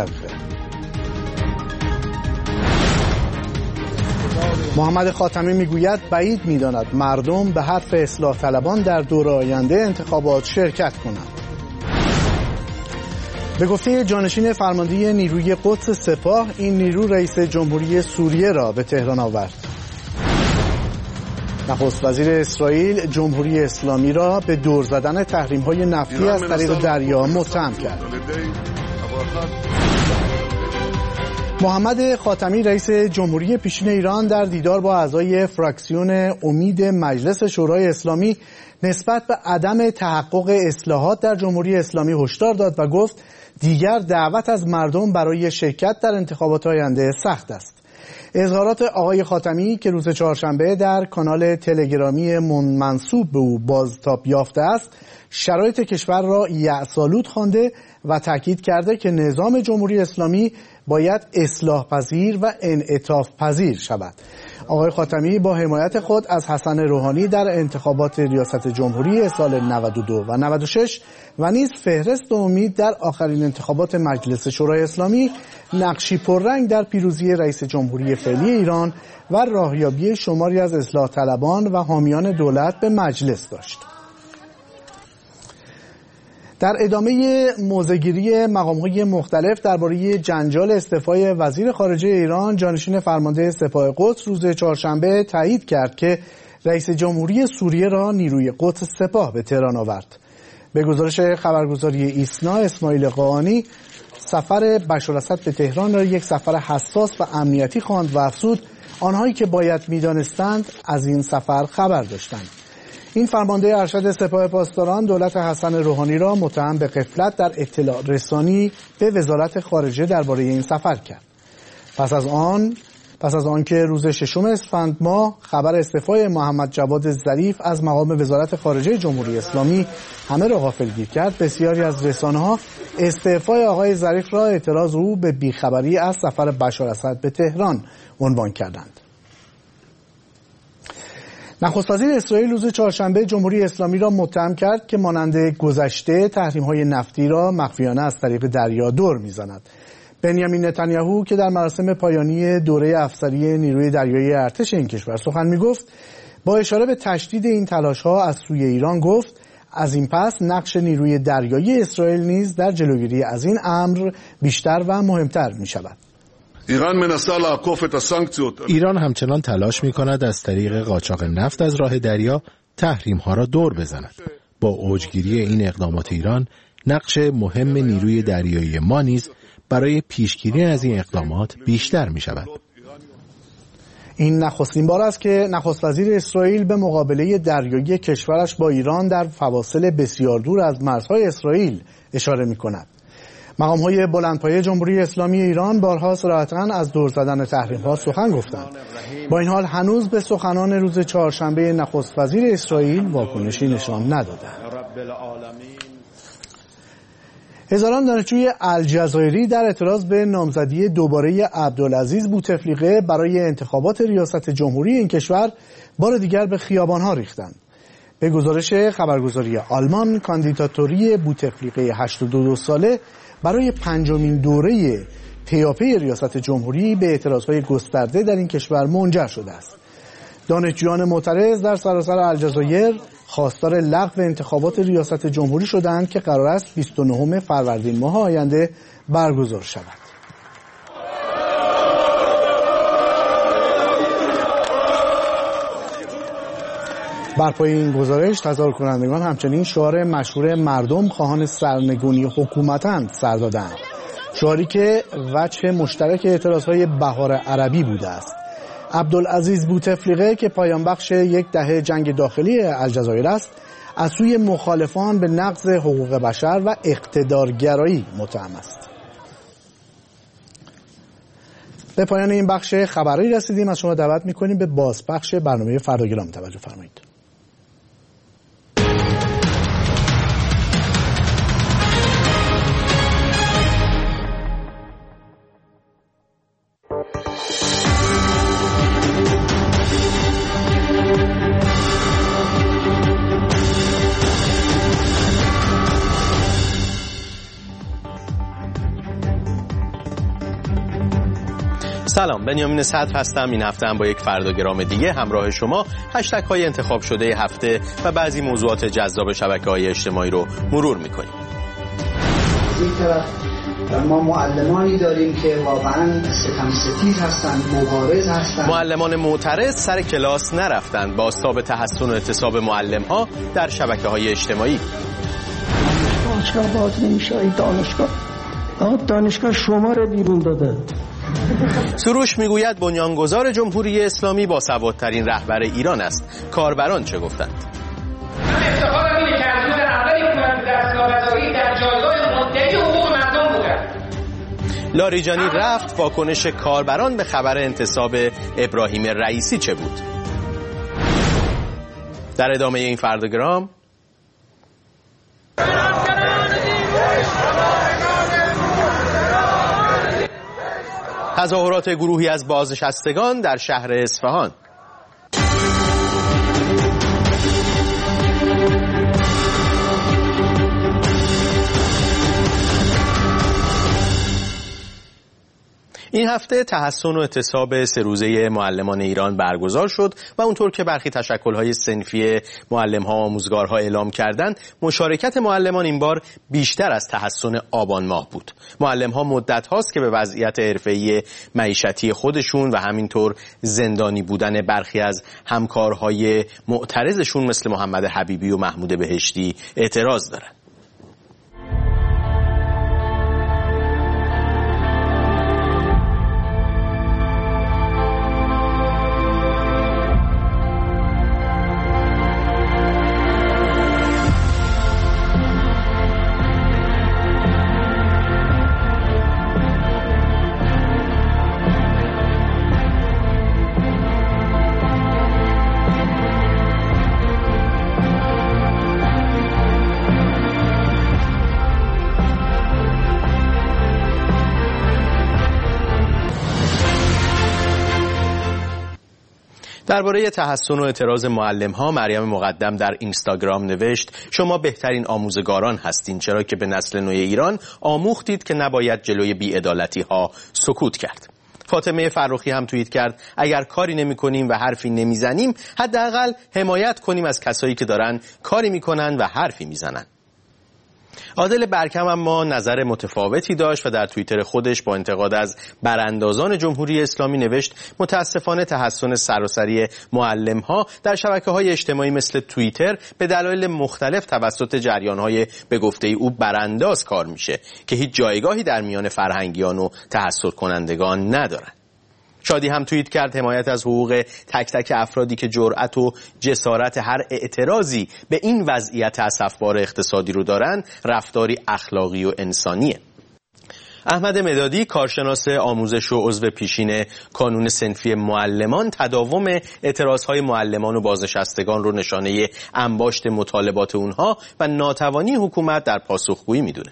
محمد خاتمی میگوید بعید می‌داند مردم به حرف اصلاح طلبان در دور آینده انتخابات شرکت کنند. به گفته جانشین فرمانده نیروی قدس سپاه، این نیرو رئیس جمهوری سوریه را به تهران آورد. نخست وزیر اسرائیل جمهوری اسلامی را به دور زدن تحریم‌های نفتی از طریق دریا متهم کرد. محمد خاتمی رئیس جمهوری پیشین ایران در دیدار با اعضای فراکسیون امید مجلس شورای اسلامی نسبت به عدم تحقق اصلاحات در جمهوری اسلامی هشدار داد و گفت دیگر دعوت از مردم برای شرکت در انتخابات آینده سخت است. اظهارات آقای خاتمی که روز چهارشنبه در کانال تلگرامی منسوب به او بازتاب یافته است، شرایط کشور را یأس‌آلود خوانده و تاکید کرده که نظام جمهوری اسلامی باید اصلاح پذیر و انعطاف پذیر شود. آقای خاتمی با حمایت خود از حسن روحانی در انتخابات ریاست جمهوری سال 92 و 96 و نیز فهرست امید در آخرین انتخابات مجلس شورای اسلامی نقشی پررنگ در پیروزی رئیس جمهوری فعلی ایران و راهیابی شماری از اصلاح طلبان و حامیان دولت به مجلس داشت. در ادامه موضع‌گیری مقام‌های مختلف درباره جنجال استعفای وزیر خارجه ایران، جانشین فرمانده سپاه قدس روز چهارشنبه تایید کرد که رئیس جمهوری سوریه را نیروی قدس سپاه به تهران آورد. به گزارش خبرگزاری ایسنا، اسماعیل قاآنی سفر بشاراسد به تهران را یک سفر حساس و امنیتی خواند و افزود آنهایی که باید می‌دانستند از این سفر خبر داشتند. این فرمانده ارشد سپاه پاسداران دولت حسن روحانی را متهم به غفلت در اطلاع رسانی به وزارت خارجه درباره این سفر کرد. پس از آن که روز 6 اسفند ماه خبر استعفای محمد جواد ظریف از مقام وزارت خارجه جمهوری اسلامی همه را غافلگیر کرد، بسیاری از رسانه‌ها استعفای آقای ظریف را اعتراض او به بیخبری از سفر بشاراسد به تهران عنوان کردند. نخست وزیر اسرائیل روز چهارشنبه جمهوری اسلامی را متهم کرد که مانند گذشته تحریم‌های نفتی را مخفیانه از طریق دریا دور می‌زند. بنیامین نتانیاهو که در مراسم پایانی دوره افسری نیروی دریایی ارتش این کشور سخن می‌گفت، با اشاره به تشدید این تلاش‌ها از سوی ایران گفت از این پس نقش نیروی دریایی اسرائیل نیز در جلوگیری از این امر بیشتر و مهمتر می‌شود. ایران همچنان تلاش می‌کند از طریق قاچاق نفت از راه دریا تحریم‌ها را دور بزند. با اوجگیری این اقدامات ایران، نقش مهم نیروی دریایی ما نیز برای پیشگیری از این اقدامات بیشتر می‌شود. این نخستین بار است که نخست وزیر اسرائیل به مقابله دریایی کشورش با ایران در فواصل بسیار دور از مرزهای اسرائیل اشاره می‌کند. مقام‌های بلندپایه جمهوری اسلامی ایران بارها صراحتاً از دور زدن تحریم‌ها سخن گفتند. با این حال هنوز به سخنان روز چهارشنبه نخست وزیر اسرائیل واکنشی نشان ندادند. هزاران دانشجوی الجزایری در اعتراض به نامزدی دوباره عبدالعزیز بوتفلیقه برای انتخابات ریاست جمهوری این کشور بار دیگر به خیابان‌ها ریختند. به گزارش خبرگزاری آلمان، کاندیداتوری بوتفلیقه 82 ساله برای 5مین دوره پیاپی ریاست جمهوری به اعتراضهای گسترده در این کشور منجر شده است. دانشجویان معترض در سراسر الجزایر خواستار لغو انتخابات ریاست جمهوری شدند که قرار است 29 فروردین ماه آینده برگزار شود. بر پایه این گزارش تظاهر کنندگان همچنین شعار مشهور مردم خواهان سرنگونی حکومتند سر دادند، شعاری که وجه مشترک اعتراضهای بهار عربی بوده است. عبدالعزیز بوتفلیقه که پایان بخش یک دهه جنگ داخلی الجزایر است، از سوی مخالفان به نقض حقوق بشر و اقتدارگرایی متهم است. به پایان این بخش خبری رسیدیم. از شما دعوت می‌کنیم به بازپخش برنامه فرداگرام توجه فرمایید. سلام، بنیامین صدر هستم. این هفته هم با یک فرداگرام دیگه همراه شما هشتگ های انتخاب شده هفته و بعضی موضوعات جذاب شبکه‌های اجتماعی رو مرور می‌کنیم. از این طرف ما معلمانی داریم که واقعا ستم ستیز هستند، مبارز هستند. معلمان معترض سر کلاس نرفتند با آستاب تحسن و اعتصاب معلم‌ها در شبکه‌های اجتماعی. دانشگاه باز نمیشه، دانشگاه شما رو بیرون داده. سروش میگوید بنیانگذار جمهوری اسلامی با سوادترین رهبر ایران است. کاربران چه گفتند؟ من افتخارم اینه که از روز اولی که دستگاه‌گذاری در جایگاه مدعی حقوق مردم بودم. لاریجانی رفت. واکنش کاربران به خبر انتصاب ابراهیم رئیسی چه بود؟ در ادامه این فرداگرام تظاهرات گروهی از بازنشستگان در شهر اصفهان. این هفته تحسن و اعتصاب 3 روزه معلمان ایران برگزار شد و اونطور که برخی تشکل‌های صنفی معلم‌ها و آموزگارها اعلام کردند، مشارکت معلمان این بار بیشتر از تحسن آبان ماه بود. معلم‌ها مدت هاست که به وضعیت حرفه‌ای معیشتی خودشون و همینطور زندانی بودن برخی از همکارهای معترضشون مثل محمد حبیبی و محمود بهشتی اعتراض دارن. درباره تحسن و اعتراض معلم‌ها مریم مقدم در اینستاگرام نوشت: شما بهترین آموزگاران هستین، چرا که به نسل نو ایران آموختید که نباید جلوی بی‌عدالتی‌ها سکوت کرد. فاطمه فرخی هم توییت کرد: اگر کاری نمی‌کنیم و حرفی نمیزنیم، حداقل حمایت کنیم از کسایی که دارن کاری میکنن و حرفی میزنن. عادل برکم اما نظر متفاوتی داشت و در توییتر خودش با انتقاد از براندازان جمهوری اسلامی نوشت: متاسفانه تحسن سراسری معلم‌ها در شبکه‌های اجتماعی مثل توییتر به دلایل مختلف توسط جریان‌های به گفته او برانداز کار میشه که هیچ جایگاهی در میان فرهنگیان و تحسن کنندگان ندارن. شادی هم توییت کرد: حمایت از حقوق تک تک افرادی که جرأت و جسارت هر اعتراضی به این وضعیت اسفبار اقتصادی رو دارن رفتاری اخلاقی و انسانیه. احمد مدادی، کارشناس آموزش و عضو پیشین کانون صنفی معلمان، تداوم اعتراضهای معلمان و بازنشستگان رو نشانه انباشت مطالبات اونها و ناتوانی حکومت در پاسخگویی میدونه.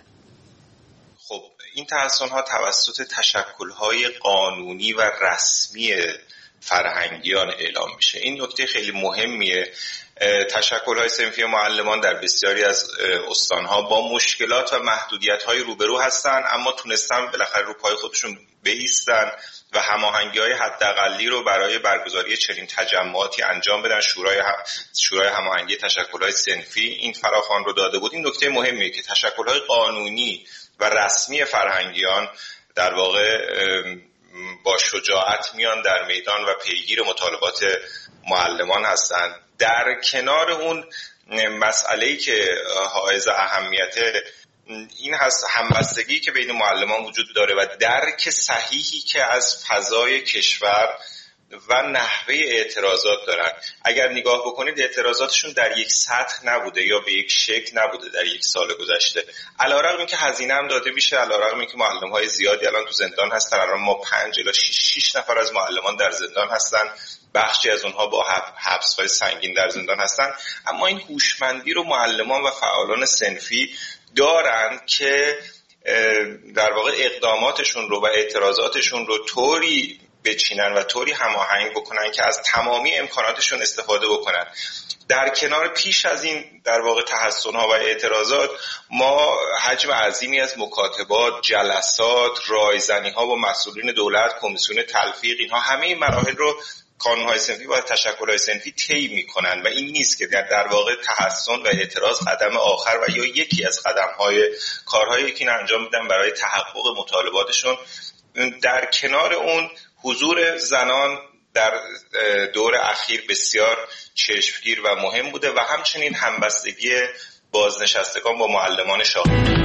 این تحسن‌ها توسط تشکل‌های قانونی و رسمی فرهنگیان اعلام میشه. این نکته خیلی مهمیه. تشکل‌های صنفی معلمان در بسیاری از استان‌ها با مشکلات و محدودیت‌های روبرو هستن، اما تونستن بالاخره رو پای خودشون بایستن و هماهنگی‌های حداقلی رو برای برگزاری چنین تجمعاتی انجام بدن. شورای هماهنگی تشکل‌های صنفی این فراخوان رو داده بود. این نکته مهمیه که تشکل‌های قانونی و رسمی فرهنگیان در واقع با شجاعت میان در میدان و پیگیر مطالبات معلمان هستند. در کنار اون مسئله‌ای که حائز اهمیته این هست، همبستگی که بین معلمان وجود داره و درک صحیحی که از فضای کشور و نحوه اعتراضات دارن. اگر نگاه بکنید اعتراضاتشون در یک سطح نبوده یا به یک شکل نبوده در یک سال گذشته. علیرغم اینکه هزینه هم داده میشه، علیرغم اینکه معلم‌های زیادی الان تو زندان هستن، الان ما 5 الی 6 نفر از معلمان در زندان هستن، بخشی از اونها با حبس‌های سنگین در زندان هستن، اما این هوشمندی رو معلمان و فعالان صنفی دارن که در واقع اقداماتشون رو و اعتراضاتشون رو طوری بچینن و طوری هماهنگ بکنن که از تمامی امکاناتشون استفاده بکنن. در کنار پیش از این در واقع تحسن‌ها و اعتراضات، ما حجم عظیمی از مکاتبات، جلسات، رایزنی‌ها با مسئولین دولت، کمیسیون تلفیق، اینها همه این مراحل رو کانون‌های صنفی و تشکل‌های صنفی طی می‌کنن و این نیست که در واقع تحسن و اعتراض قدم آخر و یا یکی از قدم‌های کارهایی که انجام میدن برای تحقق مطالباتشون. در کنار اون حضور زنان در دور اخیر بسیار چشمگیر و مهم بوده و همچنین همبستگی بازنشستگان با معلمان شاغل.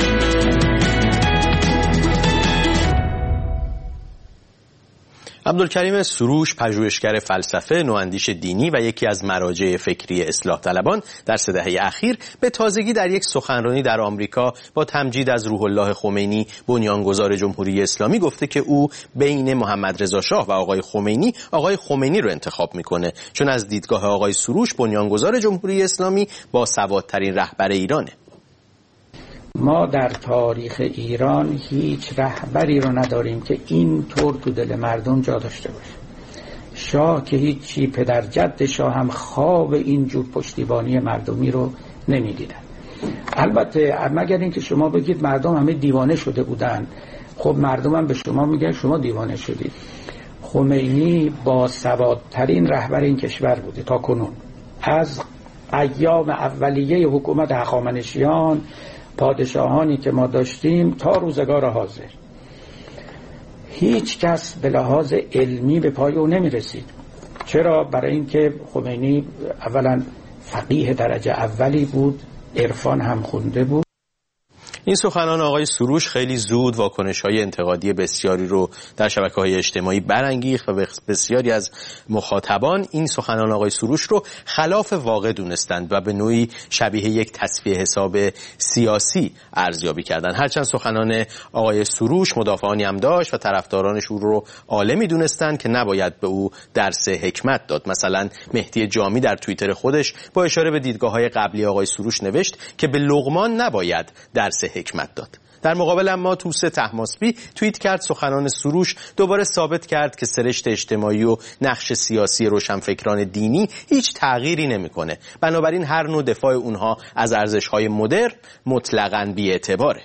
عبدالکریم سروش، پژوهشگر فلسفه، نواندیش دینی و یکی از مراجع فکری اصلاح طلبان در 3 دهه اخیر به تازگی در یک سخنرانی در آمریکا با تمجید از روح الله خمینی، بنیانگذار جمهوری اسلامی، گفته که او بین محمد رضا شاه و آقای خمینی رو انتخاب میکنه، چون از دیدگاه آقای سروش بنیانگذار جمهوری اسلامی با سوادترین رهبر ایرانه. ما در تاریخ ایران هیچ رهبری رو نداریم که این طور تو دل مردم جا داشته باشه. شاه که هیچی، پدر جد شاه هم خواب این جور پشتیبانی مردمی رو نمی‌دیدن. البته مگر اینکه شما بگید مردم همه دیوانه شده بودن، خب مردم هم به شما میگن شما دیوانه شدید. خمینی با سوادترین رهبر این کشور بوده تا کنون. از ایام اولیه حکومت هخامنشیان، پادشاهانی که ما داشتیم تا روزگار حاضر، هیچ کس به لحاظ علمی به پای او نمی رسید. چرا؟ برای اینکه خمینی اولا فقیه درجه اولی بود، عرفان هم خونده بود. این سخنان آقای سروش خیلی زود واکنش‌های انتقادی بسیاری رو در شبکه‌های اجتماعی برانگیخت و بسیاری از مخاطبان این سخنان آقای سروش رو خلاف واقع دونستند و به نوعی شبیه یک تصفیه حساب سیاسی ارزیابی کردند. هرچند سخنان آقای سروش مدافعانی هم داشت و طرفدارانش او رو عالمی دونستند که نباید به او درس حکمت داد. مثلا مهدی جامی در توییتر خودش با اشاره به دیدگاه‌های قبلی آقای سروش نوشت که به لقمان نباید درس حکمت داد. در مقابل اما توسه طهماسبی توییت کرد سخنان سروش دوباره ثابت کرد که سرشت اجتماعی و نقش سیاسی روشنفکران دینی هیچ تغییری نمیکنه. بنابراین هر نوع دفاع اونها از ارزش‌های مدرن مطلقاً بی‌اعتباره.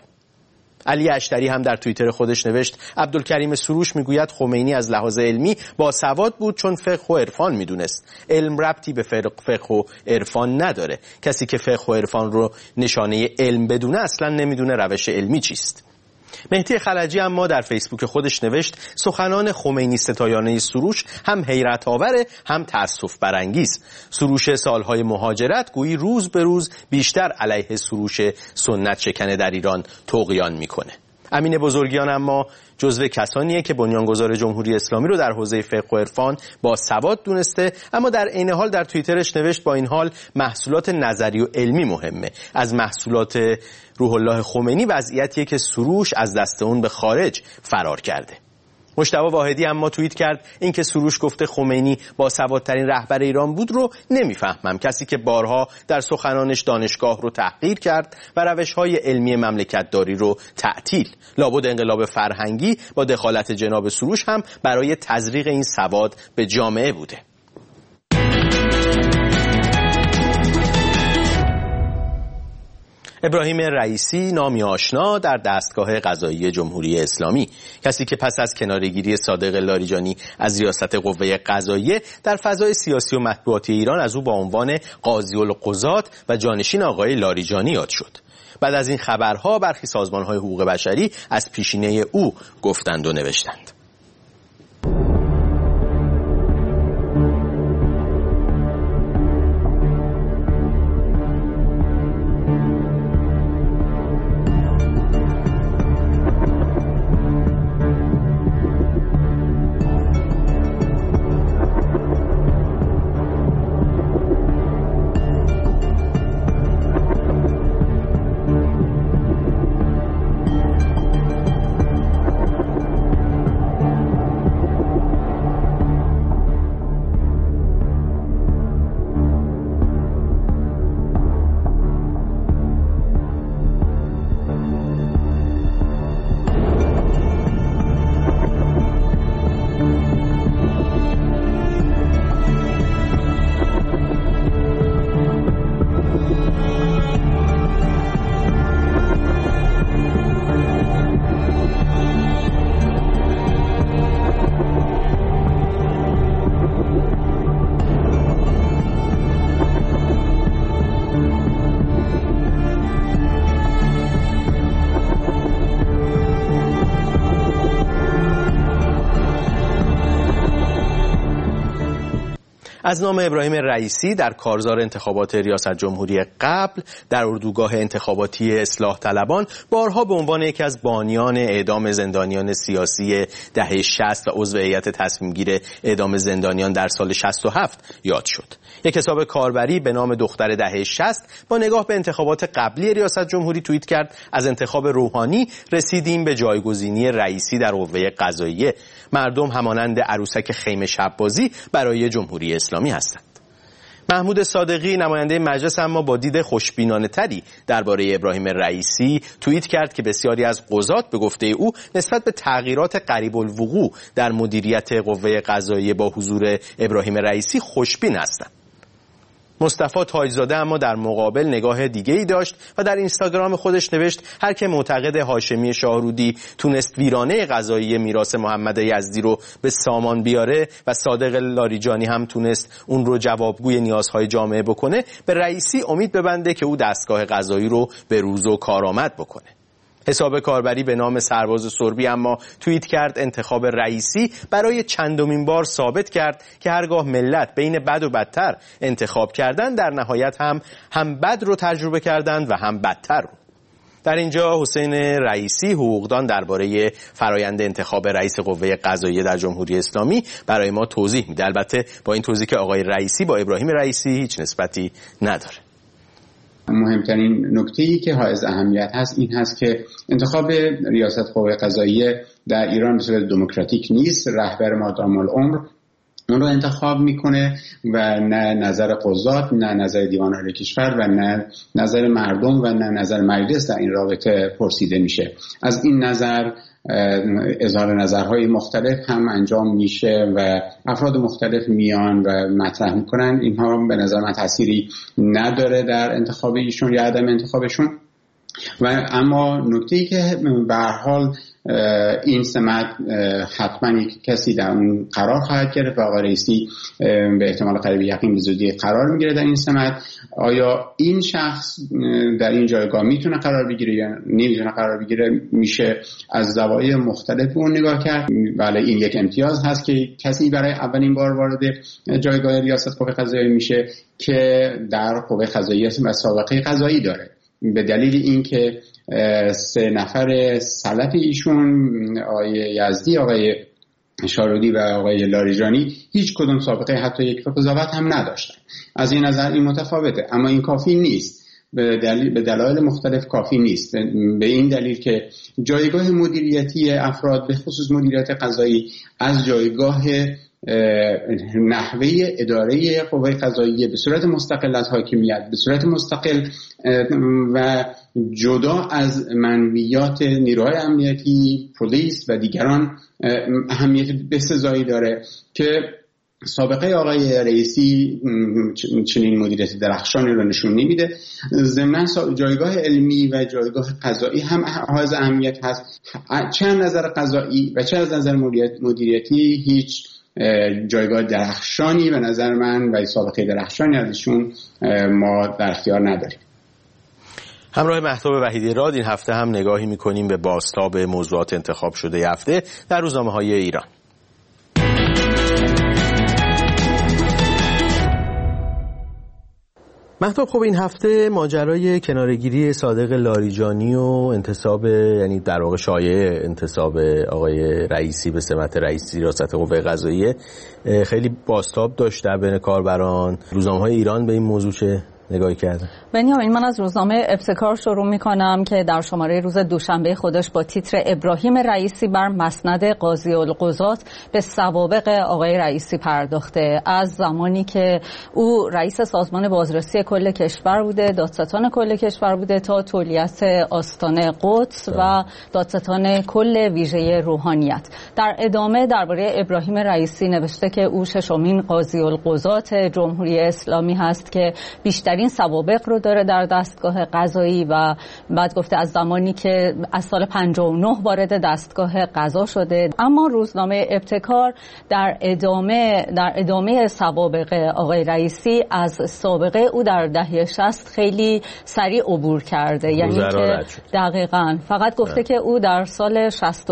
علی اشتری هم در توییتر خودش نوشت عبدالکریم سروش میگوید خمینی از لحاظ علمی با سواد بود چون فقه و عرفان میدونست. علم ربطی به فقه و عرفان نداره. کسی که فقه و عرفان رو نشانه علم بدونه اصلا نمیدونه روش علمی چیست. مهدی خلجی اما در فیسبوک خودش نوشت سخنان خمینی ستایانه سروش هم حیرت آوره هم تأسف برانگیز. سروش سالهای مهاجرت گویی روز به روز بیشتر علیه سروش سنت شکنه در ایران طغیان میکنه. امین بزرگیان اما جزو کسانیه که بنیانگذار جمهوری اسلامی رو در حوزه فقه و عرفان با سواد دونسته، اما در عین حال در توییترش نوشت با این حال محصولات نظری و علمی مهمه. از محصولات روح الله خمینی وضعیتیه که سروش از دست اون به خارج فرار کرده. مجتبی واحدی اما توییت کرد اینکه سروش گفته خمینی با سوادترین رهبر ایران بود رو نمیفهمم. کسی که بارها در سخنانش دانشگاه رو تحقیر کرد و روش‌های علمی مملکتداری رو تعطیل. لابد انقلاب فرهنگی با دخالت جناب سروش هم برای تزریق این سواد به جامعه بوده. ابراهیم رئیسی، نامی آشنا در دستگاه قضایی جمهوری اسلامی، کسی که پس از کناره‌گیری صادق لاریجانی از ریاست قوه قضاییه در فضای سیاسی و مطبوعاتی ایران از او با عنوان قاضی القضات و جانشین آقای لاریجانی یاد شد. بعد از این خبرها برخی سازمان‌های حقوق بشری از پیشینه او گفتند و نوشتند. از نام ابراهیم رئیسی در کارزار انتخابات ریاست جمهوری قبل در اردوگاه انتخاباتی اصلاح طلبان بارها به عنوان یکی از بانیان اعدام زندانیان سیاسی دهه 60 و عضو هیئت تصمیم گیر اعدام زندانیان در سال 67 یاد شد. یک حساب کاربری به نام دختر دهه 60 با نگاه به انتخابات قبلی ریاست جمهوری توییت کرد: از انتخاب روحانی رسیدیم به جایگزینی رئیسی در قوه قضاییه. مردم همانند عروسک خیمه شب‌بازی برای جمهوری اسلامی هستند. محمود صادقی نماینده مجلس اما با دید خوشبینانه تری درباره ابراهیم رئیسی توییت کرد که بسیاری از قضات به گفته او نسبت به تغییرات قریب الوقوع در مدیریت قوه قضاییه با حضور ابراهیم رئیسی خوشبین هستند. مصطفی تاجزاده اما در مقابل نگاه دیگه‌ای داشت و در اینستاگرام خودش نوشت: هر که معتقد هاشمی شاهرودی تونست ویرانه قضایی میراث محمد یزدی رو به سامان بیاره و صادق لاریجانی هم تونست اون رو جوابگوی نیازهای جامعه بکنه، به رئیسی امید ببنده که او دستگاه قضایی رو به روز و کارآمد بکنه. حساب کاربری به نام سرباز سربی اما توییت کرد: انتخاب رئیسی برای چندمین بار ثابت کرد که هرگاه ملت بین بد و بدتر انتخاب کردن، در نهایت هم بد رو تجربه کردند و هم بدتر رو. در اینجا حسین رئیسی، حقوقدان درباره فرایند انتخاب رئیس قوه قضاییه در جمهوری اسلامی، برای ما توضیح میده. البته با این توضیح که آقای رئیسی با ابراهیم رئیسی هیچ نسبتی نداره. مهمترین نکته‌ای که حائز اهمیت هست این هست که انتخاب ریاست قوه قضاییه در ایران به صورت دموکراتیک نیست. رهبر مادام العمر اون رو انتخاب میکنه و نه نظر قضات، نه نظر دیوان عالی کشور و نه نظر مردم و نه نظر مجلس در این رابطه پرسیده میشه. از این نظر اظهار نظرهای مختلف هم انجام میشه و افراد مختلف میان و مطرح میکنن. اینها به نظر من تأثیری نداره در انتخاب ایشون یا عدم انتخابشون. و اما نکته‌ای که به هر حال این سمت حتما یک کسی در اون قرار خواهد گرفت و آقای رئیسی به احتمال قریب یقین به زودی قرار میگیره در این سمت. آیا این شخص در این جایگاه میتونه قرار بگیره یا نمیتونه قرار بگیره، میشه از زوایای مختلف اون نگاه کرد. ولی این یک امتیاز هست که کسی برای اولین بار وارد جایگاه ریاست قوه قضاییه میشه که در قوه قضاییه و سابقه قضایی داره، به دلیل اینکه 3 نفر سلف ایشون، آقای یزدی، آقای شاهرودی و آقای لاریجانی، هیچ کدوم سابقه حتی یک قضاوت هم نداشتن. از این نظر این متفاوته، اما این کافی نیست. به دلایل مختلف کافی نیست. به این دلیل که جایگاه مدیریتی افراد به خصوص مدیریت قضایی از جایگاه نحوه اداره قوه قضاییه به صورت مستقل از حاکمیت، به صورت مستقل و جدا از منویات نیروهای امنیتی، پلیس و دیگران اهمیت بسزایی داره که سابقه آقای رئیسی چنین مدیریت درخشانی رو نشون نمیده. ضمن جایگاه علمی و جایگاه قضایی هم حائز اهمیت هست. چه از نظر قضایی و چه از نظر مدیریتی هیچ جایگاه درخشانی به نظر من و سابقه درخشانی ازشون ما در اختیار نداریم. همراه مهتاب وحیدی راد این هفته هم نگاهی میکنیم به بازتاب موضوعات انتخاب شده هفته در روزنامه‌های ایران. مهتاب، خب این هفته ماجرای کناره‌گیری صادق لاریجانی و انتصاب، یعنی در واقع شایعه انتصاب آقای رئیسی به سمت رئیس ریاست قوه قضاییه خیلی بازتاب داشت در بین کاربران. روزنامه‌های ایران به این موضوع چه نگاهی کردن؟ بنیامین، من از روزنامه ابتکار شروع می‌کنم که در شماره روز دوشنبه خودش با تیتر ابراهیم رئیسی بر مسند قاضی القضات به سوابق آقای رئیسی پرداخته. از زمانی که او رئیس سازمان بازرسی کل کشور بوده، دادستان کل کشور بوده، تا تولیت آستان قدس و دادستان کل ویژه روحانیت. در ادامه درباره ابراهیم رئیسی نوشته که او 6مین قاضی القضات جمهوری اسلامی هست که بیشترین سوابق رو داره در دستگاه قضایی و بعد گفته از زمانی که از سال 59 وارد دستگاه قضا شده. اما روزنامه ابتکار در ادامه سوابق آقای رئیسی از سابقه او در دهه 60 خیلی سریع عبور کرده، یعنی که دقیقاً فقط گفته که او در سال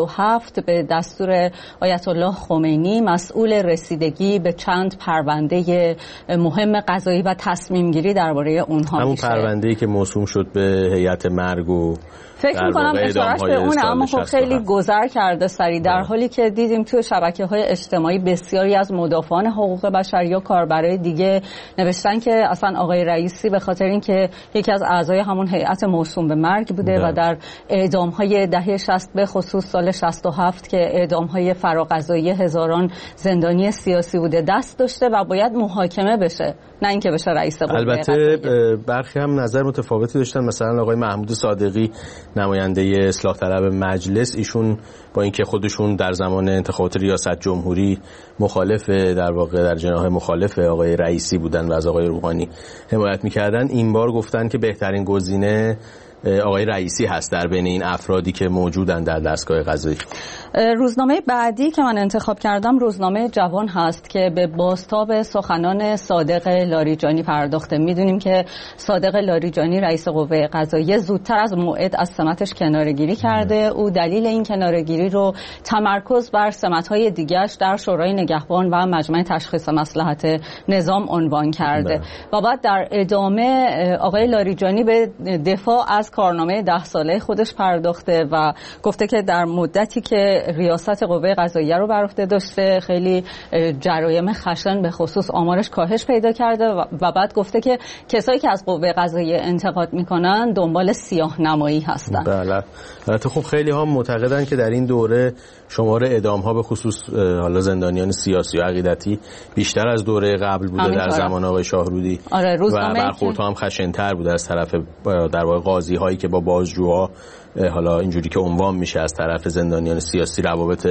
67 به دستور آیت الله خمینی مسئول رسیدگی به چند پرونده مهم قضایی و تصمیم گیری درباره اونها همون میشه. پرونده‌ای که موسوم شد به هیئت مرگ و فکر می‌کنم اشارهش به اونه، اما خب خیلی گذر کرده سریع، در حالی که دیدیم توی شبکه‌های اجتماعی بسیاری از مدافعان حقوق بشر یا کاربرای دیگه نوشتن که اصلا آقای رئیسی به خاطر اینکه یکی از اعضای همون هیئت موسوم به مرگ بوده و در اعدام‌های دهه 60 به خصوص سال 67 که اعدام‌های فراقضایی هزاران زندانی سیاسی بوده دست داشته و باید محاکمه بشه، نه اینکه بشه رئیس قوه البته برخی هم نظر متفاوتی داشتن، مثلا آقای محمود صادقی نماینده اصلاح طلب مجلس، ایشون با اینکه خودشون در زمان انتخابات ریاست جمهوری مخالف در واقع در جناح مخالف آقای رئیسی بودن و از آقای روحانی حمایت می‌کردن، این بار گفتن که بهترین گزینه آقای رئیسی هست در بین این افرادی که موجودن در دستگاه قضایی. روزنامه بعدی که من انتخاب کردم روزنامه جوان هست که به بازتاب سخنان صادق لاریجانی پرداخته. میدونیم که صادق لاریجانی رئیس قوه قضاییه زودتر از موعد از سمتش کناره‌گیری کرده. او دلیل این کناره‌گیری رو تمرکز بر سمت‌های دیگه‌اش در شورای نگهبان و مجمع تشخیص مصلحت نظام عنوان کرده و بعد در ادامه آقای لاریجانی به دفاع از کارنامه 10 ساله خودش پرداخته و گفته که در مدتی که ریاست قوه قضاییه رو بر عهده داشته خیلی جرایم خشن به خصوص آمارش کاهش پیدا کرده و بعد گفته که کسایی که از قوه قضاییه انتقاد میکنن دنبال سیاه نمایی هستن. بله. البته خب خیلی ها معتقدن که در این دوره شمار اعدام ها به خصوص حالا زندانیان سیاسی و عقیدتی بیشتر از دوره قبل بوده در زمان آقای شاهرودی و برخوردها هم خشن‌تر بوده از طرف در واقع قاضی هایی که با بازجوها حالا اینجوری که عنوان میشه از طرف زندانیان سیاسی روابط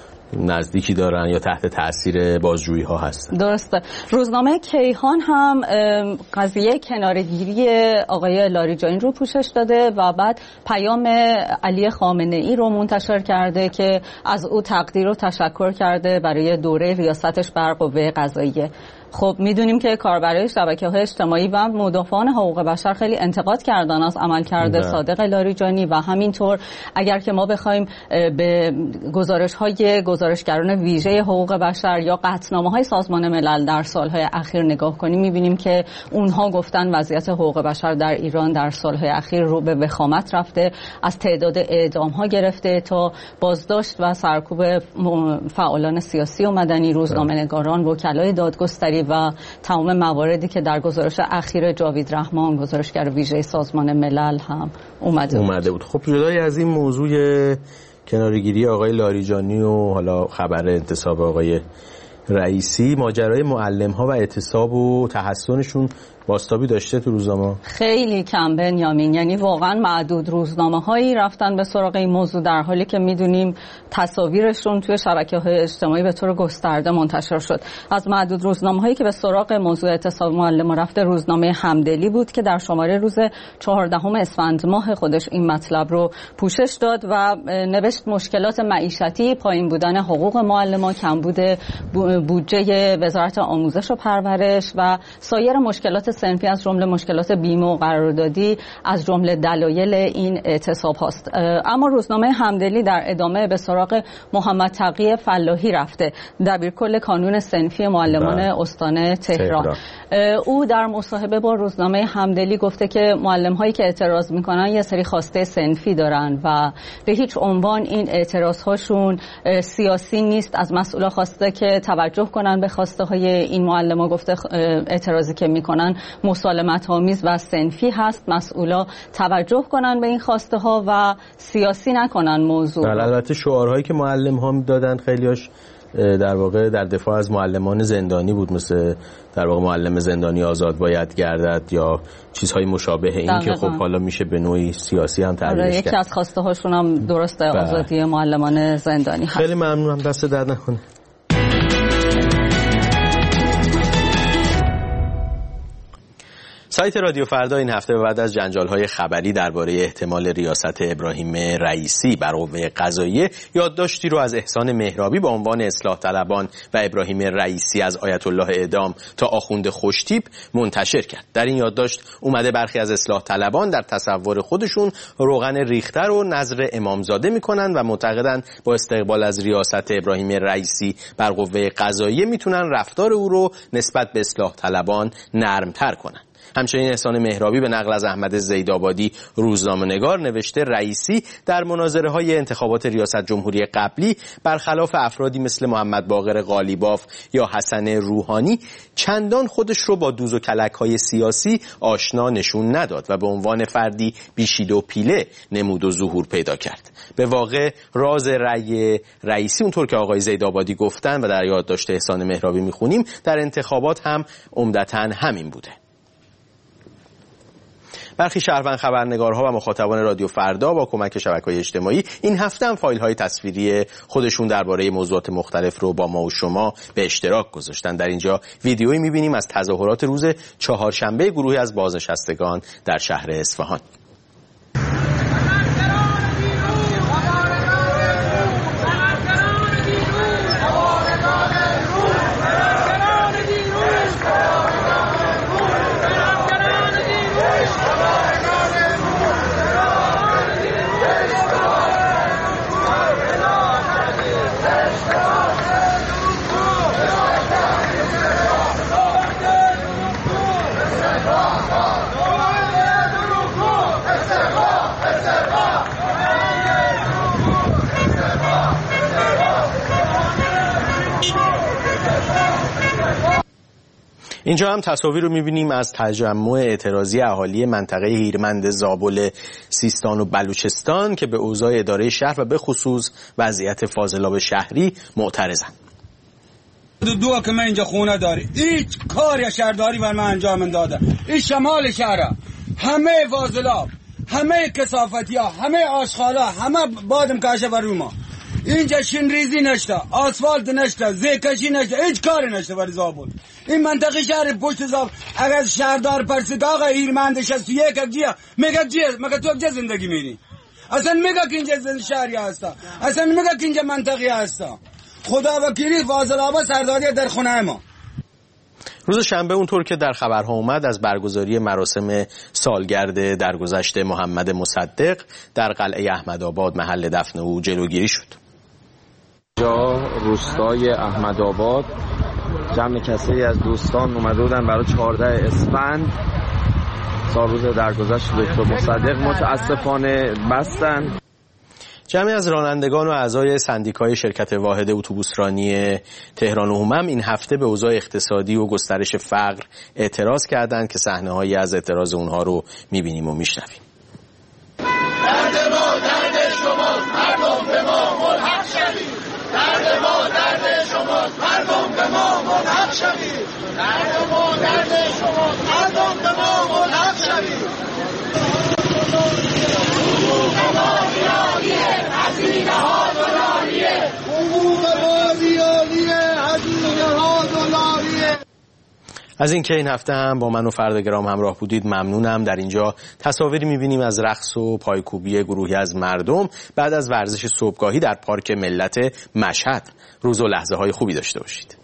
نزدیکی دارن یا تحت تاثیر بازجویی ها هستن. درسته. روزنامه کیهان هم قضیه کناره‌گیری آقای لاریجانی رو پوشش داده و بعد پیام علی خامنه‌ای رو منتشر کرده که از او تقدیر و تشکر کرده برای دوره ریاستش بر قوه قضاییه. خب میدونیم که کاربرای شبکه‌های اجتماعی و مدافعان حقوق بشر خیلی انتقاد کردن از عملکرد صادق لاریجانی و همینطور اگر که ما بخوایم به گزارش‌های گزارشگران ویژه حقوق بشر یا قطعنامه‌های سازمان ملل در سال‌های اخیر نگاه کنیم می‌بینیم که اونها گفتن وضعیت حقوق بشر در ایران در سال‌های اخیر رو به وخامت رفته، از تعداد اعدام‌ها گرفته تا بازداشت و سرکوب فعالان سیاسی و مدنی، روزنامه‌نگاران، وکلای دادگستری و تمام مواردی که در گزارش اخیر جاوید رحمان گزارشگر ویژه سازمان ملل هم اومده بود. خب جدای از این موضوع کناره‌گیری آقای لاریجانی و حالا خبر انتصاب آقای رئیسی، ماجرای معلم‌ها و اعتصاب و تحسنشون بازتابی داشته تو روزنامه؟ خیلی کم بنیامین، یعنی واقعا معدود روزنامه‌هایی رفتن به سراغ این موضوع در حالی که میدونیم تصاویرشون توی شبکه‌های اجتماعی به طور گسترده منتشر شد. از معدود روزنامه‌هایی که به سراغ موضوع اعتصاب معلم‌ها رفته روزنامه همدلی بود که در شماره روز 14 اسفند ماه خودش این مطلب رو پوشش داد و نوشت مشکلات معیشتی، پایین بودن حقوق معلمان، کمبود بودجه وزارت آموزش و پرورش و سایر مشکلات صنفی از جمله مشکلات بیمه و قراردادی از جمله دلایل این اعتصاب هاست. اما روزنامه همدلی در ادامه به سراغ محمد تقی فلاحی رفته، دبیرکل کانون صنفی معلمان استان تهران. او در مصاحبه با روزنامه همدلی گفته که معلم هایی که اعتراض میکنن یه سری خواسته صنفی دارن و به هیچ عنوان این اعتراض هاشون سیاسی نیست. از مسئولا خواسته که توجه کنن به خواسته های این معلم ها، گفته اعتراضی که میکنن مسالمت آمیز و صنفی هست، مسئولا توجه کنن به این خواسته ها و سیاسی نکنن موضوع. البته شعارهایی که معلم ها میدادن خیلیاش در واقع در دفاع از معلمان زندانی بود، مثل در واقع معلم زندانی آزاد باید گردد یا چیزهای مشابه این که خب حالا میشه به نوعی سیاسی هم تعبیرش کرد. یکی از خواسته هاشون هم درسته آزادی معلمان زندانی هست. خیلی ممنونم، دست درد نکنه. سایت رادیو فردا این هفته بعد از جنجال‌های خبری درباره احتمال ریاست ابراهیم رئیسی بر قوه قضاییه یادداشتی رو از احسان مهرابی با عنوان اصلاح طلبان و ابراهیم رئیسی از آیت الله اعدام تا آخوند خوشتیپ منتشر کرد. در این یادداشت اومده برخی از اصلاح طلبان در تصور خودشون روغن ریخته رو نظر امامزاده میکنن و معتقدن با استقبال از ریاست ابراهیم رئیسی بر قوه قضاییه میتونن رفتار او رو نسبت به اصلاح طلبان نرمتر کنن. همچنین احسان مهرابی به نقل از احمد زیدآبادی روزنامه‌نگار نوشته رئیسی در مناظره‌های انتخابات ریاست جمهوری قبلی برخلاف افرادی مثل محمد باقر قالیباف یا حسن روحانی چندان خودش رو با دوز و کلک‌های سیاسی آشنا نشون نداد و به عنوان فردی بیشید و پیله نمود و ظهور پیدا کرد. به واقع راز رأی رئیسی اونطور که آقای زیدآبادی گفتن و در یادداشت احسان مهرابی می‌خونیم در انتخابات هم عمدتاً همین بوده. برخی شهروند خبرنگارها و مخاطبان رادیو فردا با کمک شبکه‌های اجتماعی این هفته هم فایل‌های تصویری خودشون درباره موضوعات مختلف رو با ما و شما به اشتراک گذاشتن. در اینجا ویدیویی می‌بینیم از تظاهرات روز چهارشنبه گروهی از بازنشستگان در شهر اصفهان. اینجا هم تصاویر رو می‌بینیم از تجمع اعتراضی اهالی منطقه هیرمند زابل سیستان و بلوچستان که به اوضاع اداره شهر و به خصوص وضعیت فاضلاب شهری معترضند. دو که من اینجا خونه داری هیچ کاری شهرداری بر من انجام داده. این شمال شهر همه فاضلاب، همه کثافتی‌ها، همه آشغالا، همه بادم کاشه بر ما. اینجا شین ریزی نشته، آسفالت نشته، زیکشی نشته، هیچ کاری نشته برای زابل. این منطقه شهر پشت زابل اگر شهردار پرسید آقا هیرمند 61 جیه مگه تو کجا زندگی میری؟ اصلا میگه که اینجا شهری هستا، اصلا میگه که اینجا منطقی هستا. خدا وکیلی فاضلابا سرداری در خونه ما. روز شنبه اونطور که در خبرها اومد از برگزاری مراسم سالگرد درگذشت محمد مصدق در قلعه احمدآباد محل دفن او جلوگیری شد. جا روستای احمدآباد جمع کسایی از دوستان اومده بودن برای 14 اسفند سال روز درگذشت دکتر مصدق متاسفانه بستن. جمعی از رانندگان و اعضای سندیکای شرکت واحد اتوبوسرانی تهران و همم این هفته به اوضاع اقتصادی و گسترش فقر اعتراض کردند که صحنه‌هایی از اعتراض اونها رو می‌بینیم و می‌شنویم. درد ما درد شماست، مردم به ما ملحق شوید. درد ما درد شماست، مردم به ما ملحق شوید. درد ما درد شماست، مردم به ما ملحق شوید. هزینه ها دلاریه، حقوق بازیانیه، هزینه ها دلاریه. از اینکه این هفته هم با من و فردگرام همراه بودید ممنونم. در اینجا تصاویری می‌بینیم از رقص و پایکوبی گروهی از مردم بعد از ورزش صبحگاهی در پارک ملت مشهد. روز و لحظه‌های خوبی داشته باشید.